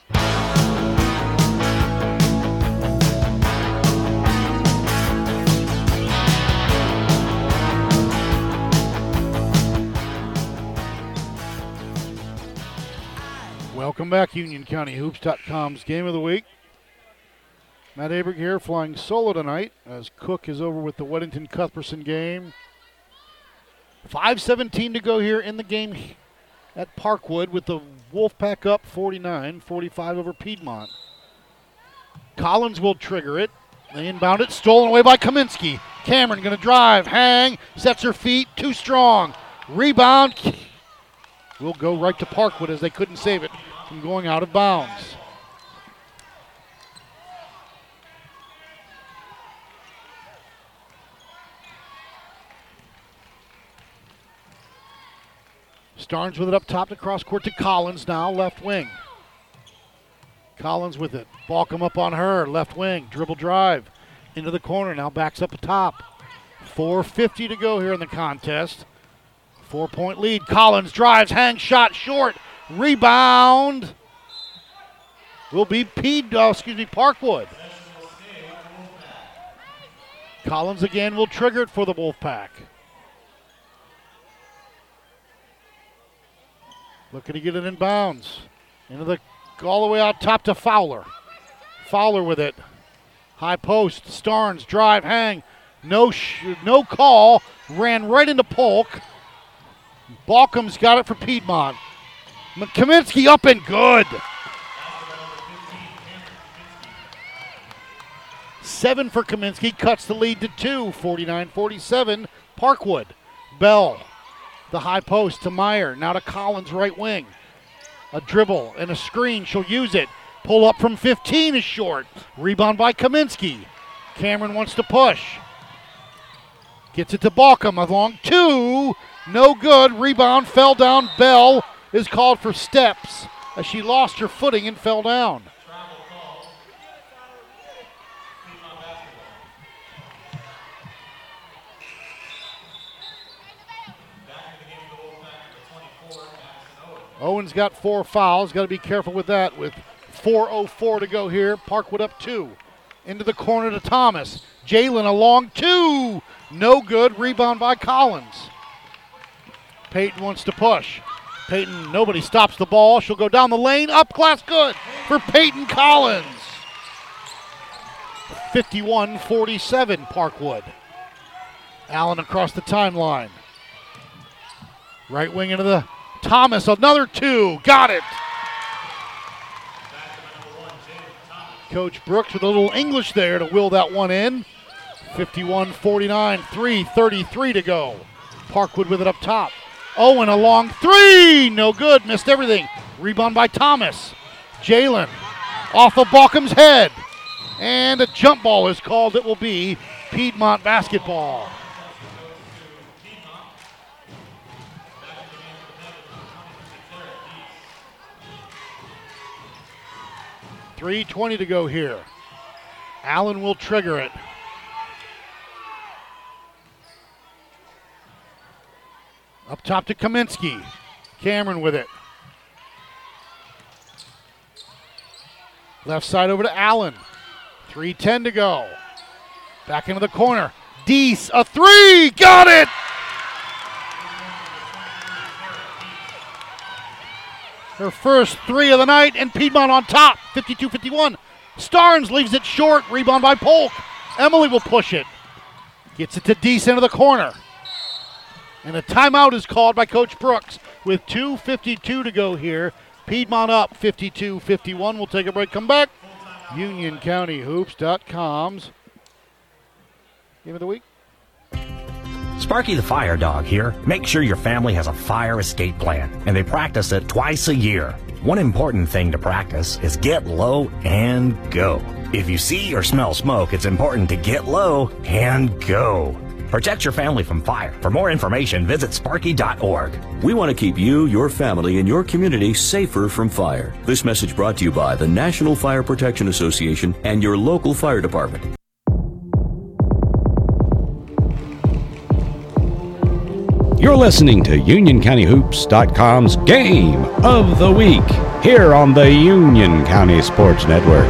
Welcome back, UnionCountyHoops.com's Game of the Week. Matt Aberg here, flying solo tonight as Cook is over with the Weddington-Cuthbertson game. 5:17 to go here in the game at Parkwood with the Wolfpack up 49-45 over Piedmont. Collins will trigger it. They inbound it, stolen away by Kaminsky. Cameron going to drive, hang, sets her feet, too strong. Rebound. Will go right to Parkwood as they couldn't save it from going out of bounds. Starnes with it up top to cross court to Collins now, left wing. Collins with it. Balkum up on her, left wing. Dribble drive into the corner, now backs up the top. 4:50 to go here in the contest. 4-point lead. Collins drives, hangs, shot short. Rebound. Will be Parkwood. Collins again will trigger it for the Wolfpack. Looking to get it in bounds. All the way out top to Fowler. Fowler with it. High post. Starnes drive, hang. No call. Ran right into Polk. Balkum's got it for Piedmont. Kaminsky up and good. 7 for Kaminsky, cuts the lead to 2, 49-47, Parkwood. Bell, the high post to Meyer, now to Collins, right wing. A dribble and a screen, she'll use it. Pull up from 15 is short. Rebound by Kaminsky. Cameron wants to push. Gets it to Balkum, a long 2. No good. Rebound fell down. Bell is called for steps as she lost her footing and fell down. Owen's got 4 fouls. Got to be careful with that with 4:04 to go here. Parkwood up 2. Into the corner to Thomas. Jalen a long 2. No good. Rebound by Collins. Peyton wants to push. Peyton, nobody stops the ball. She'll go down the lane. Up class good for Peyton Collins. 51-47 Parkwood. Allen across the timeline. Right wing into the Thomas. Another 2. Got it. Coach Brooks with a little English there to will that one in. 51-49. 3:33 to go. Parkwood with it up top. Owen a long 3, no good, missed everything. Rebound by Thomas. Jalen off of Balkum's head. And a jump ball is called. It will be Piedmont basketball. 3:20 to go here. Allen will trigger it. Up top to Kaminsky. Cameron with it. Left side over to Allen. 3:10 to go. Back into the corner. Deese, a three! Got it! Her first three of the night, and Piedmont on top, 52-51. Starnes leaves it short, rebound by Polk. Emily will push it. Gets it to Deese into the corner. And a timeout is called by Coach Brooks with 2:52 to go here. Piedmont up 52-51. We'll take a break, come back. UnionCountyHoops.com's Game of the Week. Sparky the Fire Dog here. Make sure your family has a fire escape plan, and they practice it twice a year. One important thing to practice is get low and go. If you see or smell smoke, it's important to get low and go. Protect your family from fire. For more information, visit sparky.org. We want to keep you, your family, and your community safer from fire. This message brought to you by the National Fire Protection Association and your local fire department. You're listening to UnionCountyHoops.com's Game of the Week here on the Union County Sports Network.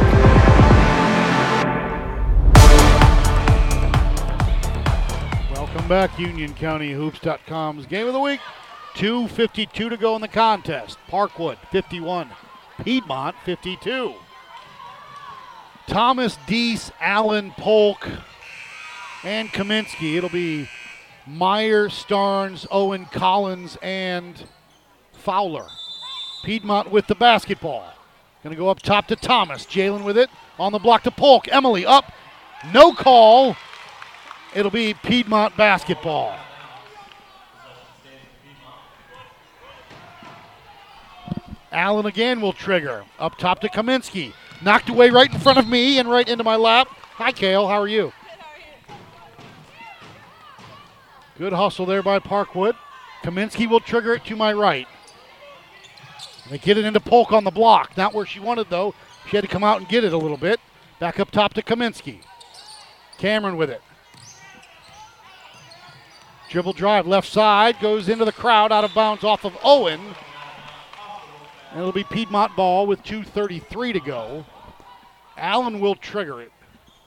Welcome back, UnionCountyHoops.com's Game of the Week. 2:52 to go in the contest. Parkwood 51, Piedmont 52. Thomas, Deese, Allen, Polk, and Kaminsky. It'll be Meyer, Starnes, Owen, Collins, and Fowler. Piedmont with the basketball. Going to go up top to Thomas. Jalen with it. On the block to Polk. Emily up. No call. It'll be Piedmont basketball. Allen again will trigger. Up top to Kaminsky. Knocked away right in front of me and right into my lap. Hi, Kale. How are you? Good hustle there by Parkwood. Kaminsky will trigger it to my right. They get it into Polk on the block. Not where she wanted, though. She had to come out and get it a little bit. Back up top to Kaminsky. Cameron with it. Dribble drive left side. Goes into the crowd. Out of bounds off of Owen. And it'll be Piedmont ball with 2:33 to go. Allen will trigger it.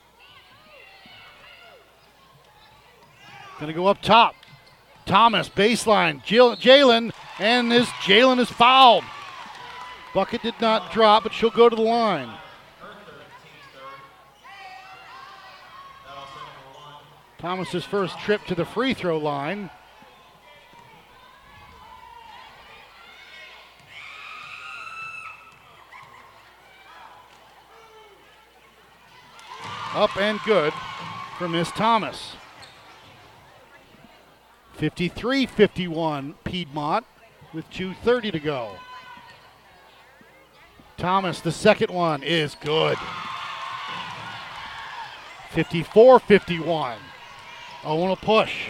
Going to go up top. Thomas, baseline. Jalen, and Jalen is fouled. Bucket did not drop, but she'll go to the line. Thomas's first trip to the free throw line. Up and good for Miss Thomas. 53-51 Piedmont with 2:30 to go. Thomas, the second one is good. 54-51. Owen will push.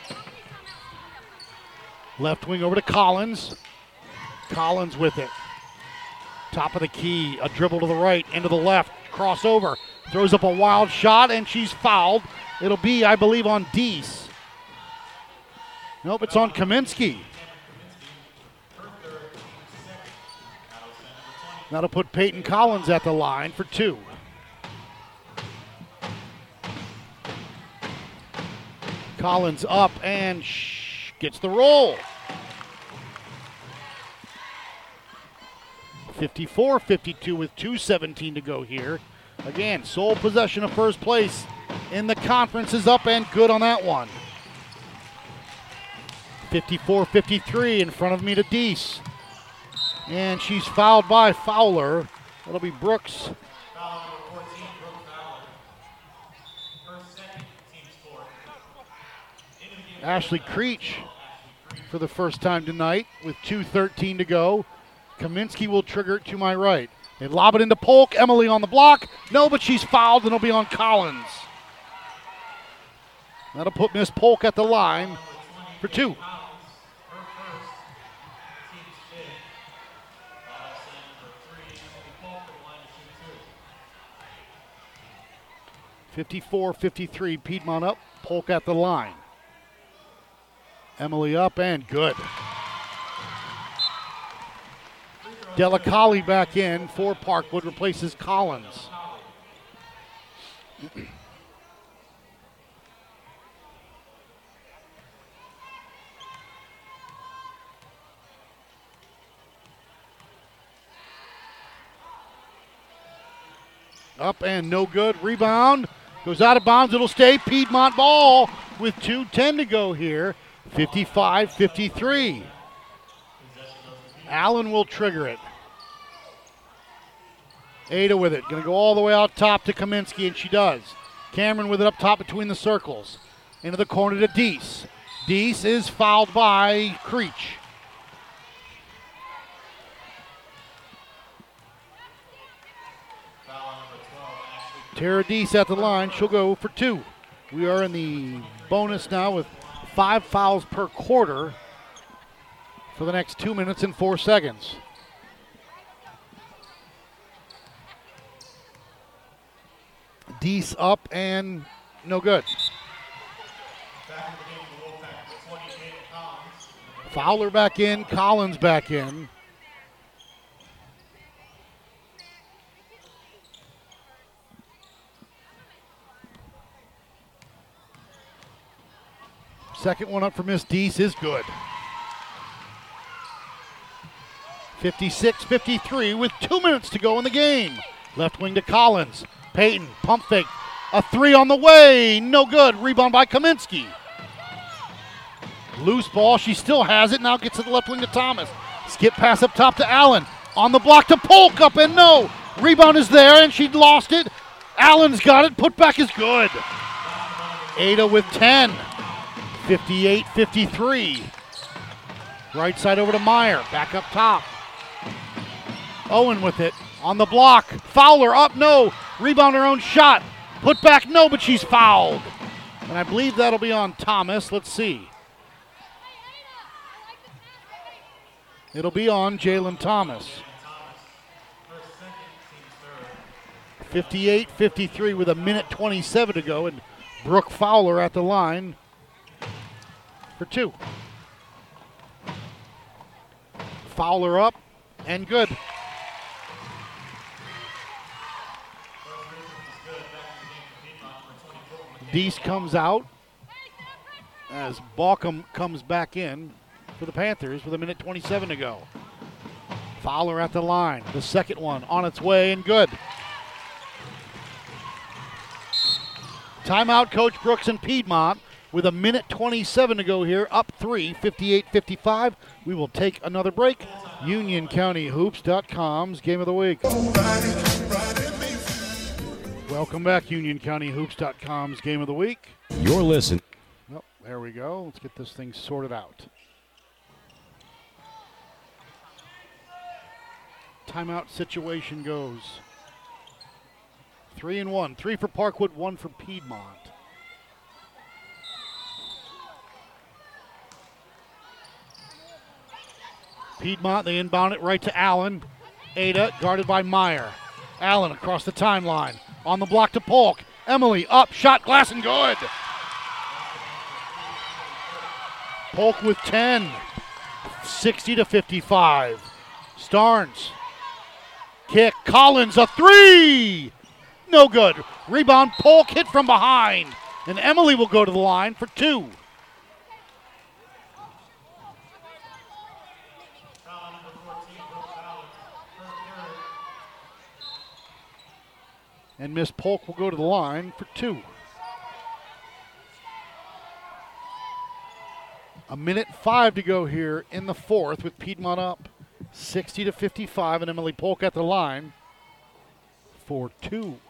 Left wing over to Collins. Collins with it. Top of the key, a dribble to the right, into the left, crossover. Throws up a wild shot, and she's fouled. It'll be, I believe, on Deese. Nope, it's on Kaminsky. That'll put Peyton Collins at the line for two. Collins up and gets the roll. 54-52 with 2:17 to go here. Again, sole possession of first place in the conference is up and good on that one. 54-53 in front of me to Deese. And she's fouled by Fowler. That'll be Brooks. Ashley Creech for the first time tonight with 2:13 to go. Kaminsky will trigger it to my right. They lob it into Polk. Emily on the block. No, but she's fouled and it'll be on Collins. That'll put Miss Polk at the line for two. 54-53, Piedmont up, Polk at the line. Emily up and good. Delicali back in for Parkwood, replaces Collins. Up and no good. Rebound. Goes out of bounds. It'll stay. Piedmont ball with 2:10 to go here. 55-53. Allen will trigger it. Ada with it. Going to go all the way out top to Kaminsky, and she does. Cameron with it up top between the circles. Into the corner to Deese. Deese is fouled by Creech. Tara Deese at the line. She'll go for 2. We are in the bonus now with 5 fouls per quarter for the next 2 minutes and 4 seconds. Deese up and no good. Fowler back in, Collins back in. Second one up for Miss Deese is good. 56-53 with 2 minutes to go in the game. Left wing to Collins. Peyton, pump fake. A 3 on the way. No good. Rebound by Kaminsky. Loose ball. She still has it. Now gets to the left wing to Thomas. Skip pass up top to Allen. On the block to Polk. Up and no. Rebound is there and she lost it. Allen's got it. Put back is good. Ada with 10. 58-53. Right side over to Meyer. Back up top. Owen with it. On the block. Fowler up, no. Rebound her own shot. Put back, no, but she's fouled. And I believe that'll be on Thomas. Let's see. It'll be on Jalen Thomas. 58-53 with 1:27 to go. And Brooke Fowler at the line for 2. Fowler up and good. Deese comes out as Balcom comes back in for the Panthers with 1:27 to go. Fowler at the line. The second one on its way and good. Timeout, Coach Brooks and Piedmont with 1:27 to go here. Up 3, 58-55. We will take another break. UnionCountyHoops.com's Game of the Week. Welcome back, UnionCountyHoops.com's Game of the Week. You're listening. Well, there we go. Let's get this thing sorted out. Timeout situation goes 3-1. 3 for Parkwood, 1 for Piedmont. Piedmont, they inbound it right to Allen. Ada guarded by Meyer. Allen across the timeline. On the block to Polk. Emily up, shot, glass, and good. Polk with 10. 60-55. Starnes. Kick. Collins, a 3. No good. Rebound. Polk hit from behind. And Emily will go to the line for 2. And Miss Polk will go to the line for 2. 1:05 to go here in the fourth with Piedmont up 60-55 and Emily Polk at the line for 2.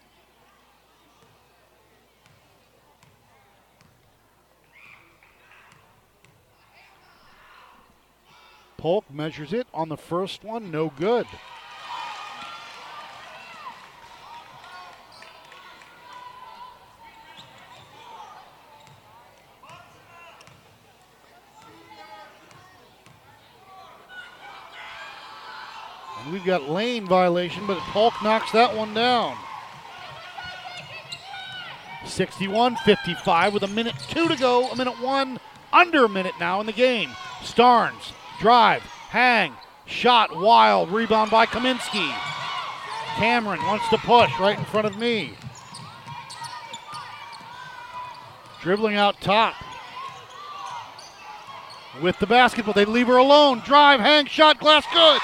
Polk measures it on the first one, no good. We've got lane violation, but Polk knocks that one down. 61-55 with a minute 2 to go, a minute 1, under a minute now in the game. Starnes, drive, hang, shot, wild, rebound by Kaminsky. Cameron wants to push right in front of me. Dribbling out top. With the basketball, they leave her alone. Drive, hang, shot, glass, good.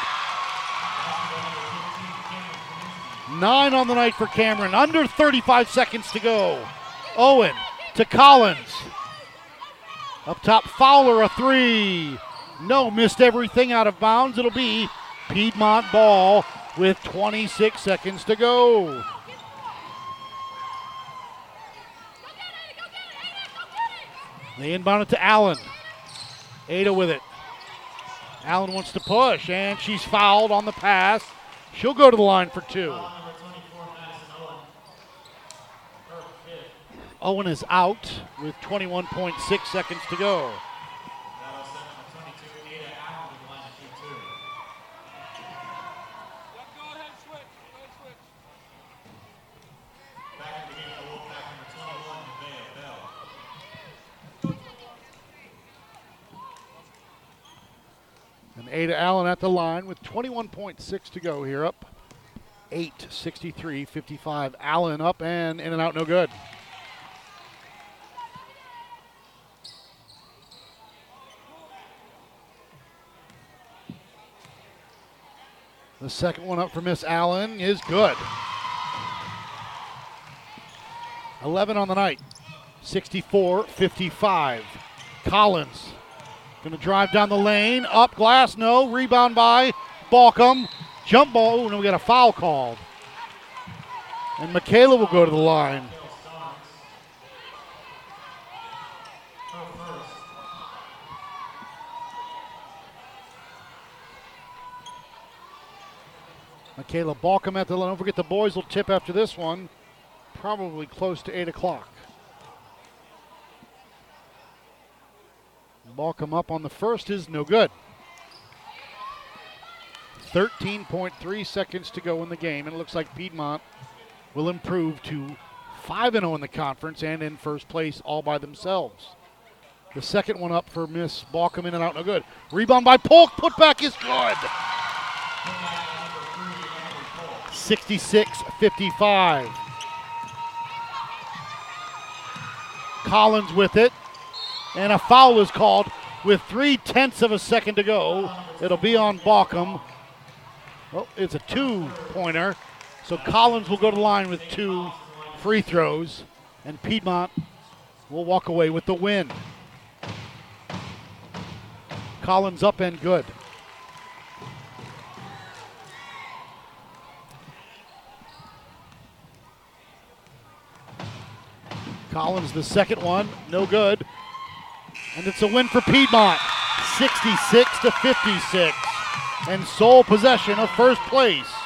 9 on the night for Cameron. Under 35 seconds to go. Owen to Collins. Up top, Fowler, a 3. No, missed everything out of bounds. It'll be Piedmont ball with 26 seconds to go. They inbound it to Allen. Ada with it. Allen wants to push, and she's fouled on the pass. She'll go to the line for 2. Owen is out with 21.6 seconds to go. And Ada Allen at the line with 21.6 to go here, up 8, 63-55. Allen up and in and out, no good. The second one up for Miss Allen is good. 11 on the night, 64-55. Collins going to drive down the lane, up glass, no. Rebound by Balcom. Jump ball, oh, no, we got a foul called. And Michaela will go to the line. Michaela Balcom at the line. Don't forget the boys will tip after this one. Probably close to 8 o'clock. Balcom up on the first is no good. 13.3 seconds to go in the game, and it looks like Piedmont will improve to 5-0 in the conference and in first place all by themselves. The second one up for Miss Balcom, in and out, no good. Rebound by Polk, putback is good. 66-55. Collins with it, and a foul is called with 0.3 of a second to go. It'll be on Balcom. Well, it's a 2-pointer, so Collins will go to the line with 2 free throws, and Piedmont will walk away with the win. Collins up and good. Collins, the second one, no good. And it's a win for Piedmont, 66-56. And sole possession of first place.